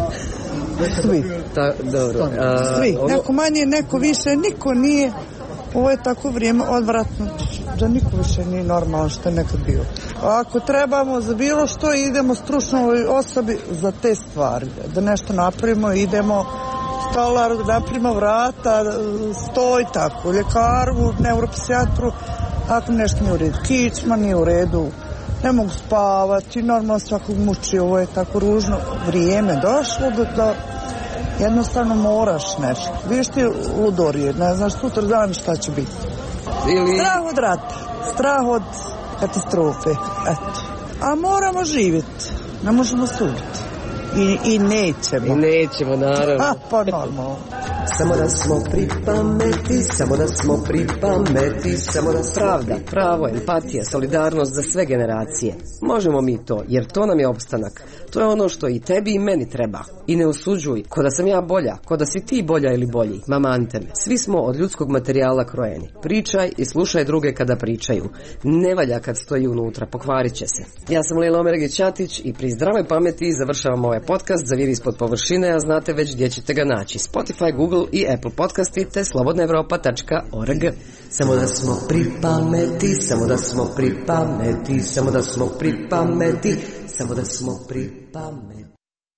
Svi. Dobro. Svi. Neko manje, neko više, niko nije. Ovo je tako vrijeme odvratno da niko više nije normalno što je nekad bilo. Ako trebamo za bilo što, idemo stručnoj osobi za te stvari. Da nešto napravimo, idemo stolaru, da napravimo vrata, stoj, tako, ljekaru, neuropsijatru, ako nešto nije u redu. Kičma nije u redu, ne mogu spavati, normalno svakog muči, ovo je tako ružno. Vrijeme došlo da jednostavno moraš nešto. Vidiš ti ludorije, ne znaš sutra dan šta će biti. Strah od rata, strah od katastrofe, eto. A moramo živjeti, ne možemo suditi. I nećemo. I nećemo, naravno. Pa normalno. Samo da smo pri pameti, samo da smo pri pameti, samo da pravda, pravo, empatija, solidarnost za sve generacije. Možemo mi to, jer to nam je opstanak. To je ono što i tebi i meni treba. I ne osuđuj, ko da sam ja bolja, ko da si ti bolja ili bolji. Mamante me. Svi smo od ljudskog materijala krojeni. Pričaj i slušaj druge kada pričaju. Ne valja kad stoji unutra, pokvarit će se. Ja sam Lejla Omeregić-Ćatić i pri zdravoj pameti završavam ovaj podcast Zaviri ispod površine, a znate već gdje ćete ga naći. Spotify, Google i Apple podcasti te slobodnaevropa.org. Samo da smo pri pameti, samo da smo pri pameti, samo da smo pri pameti, samo da smo pri pameti.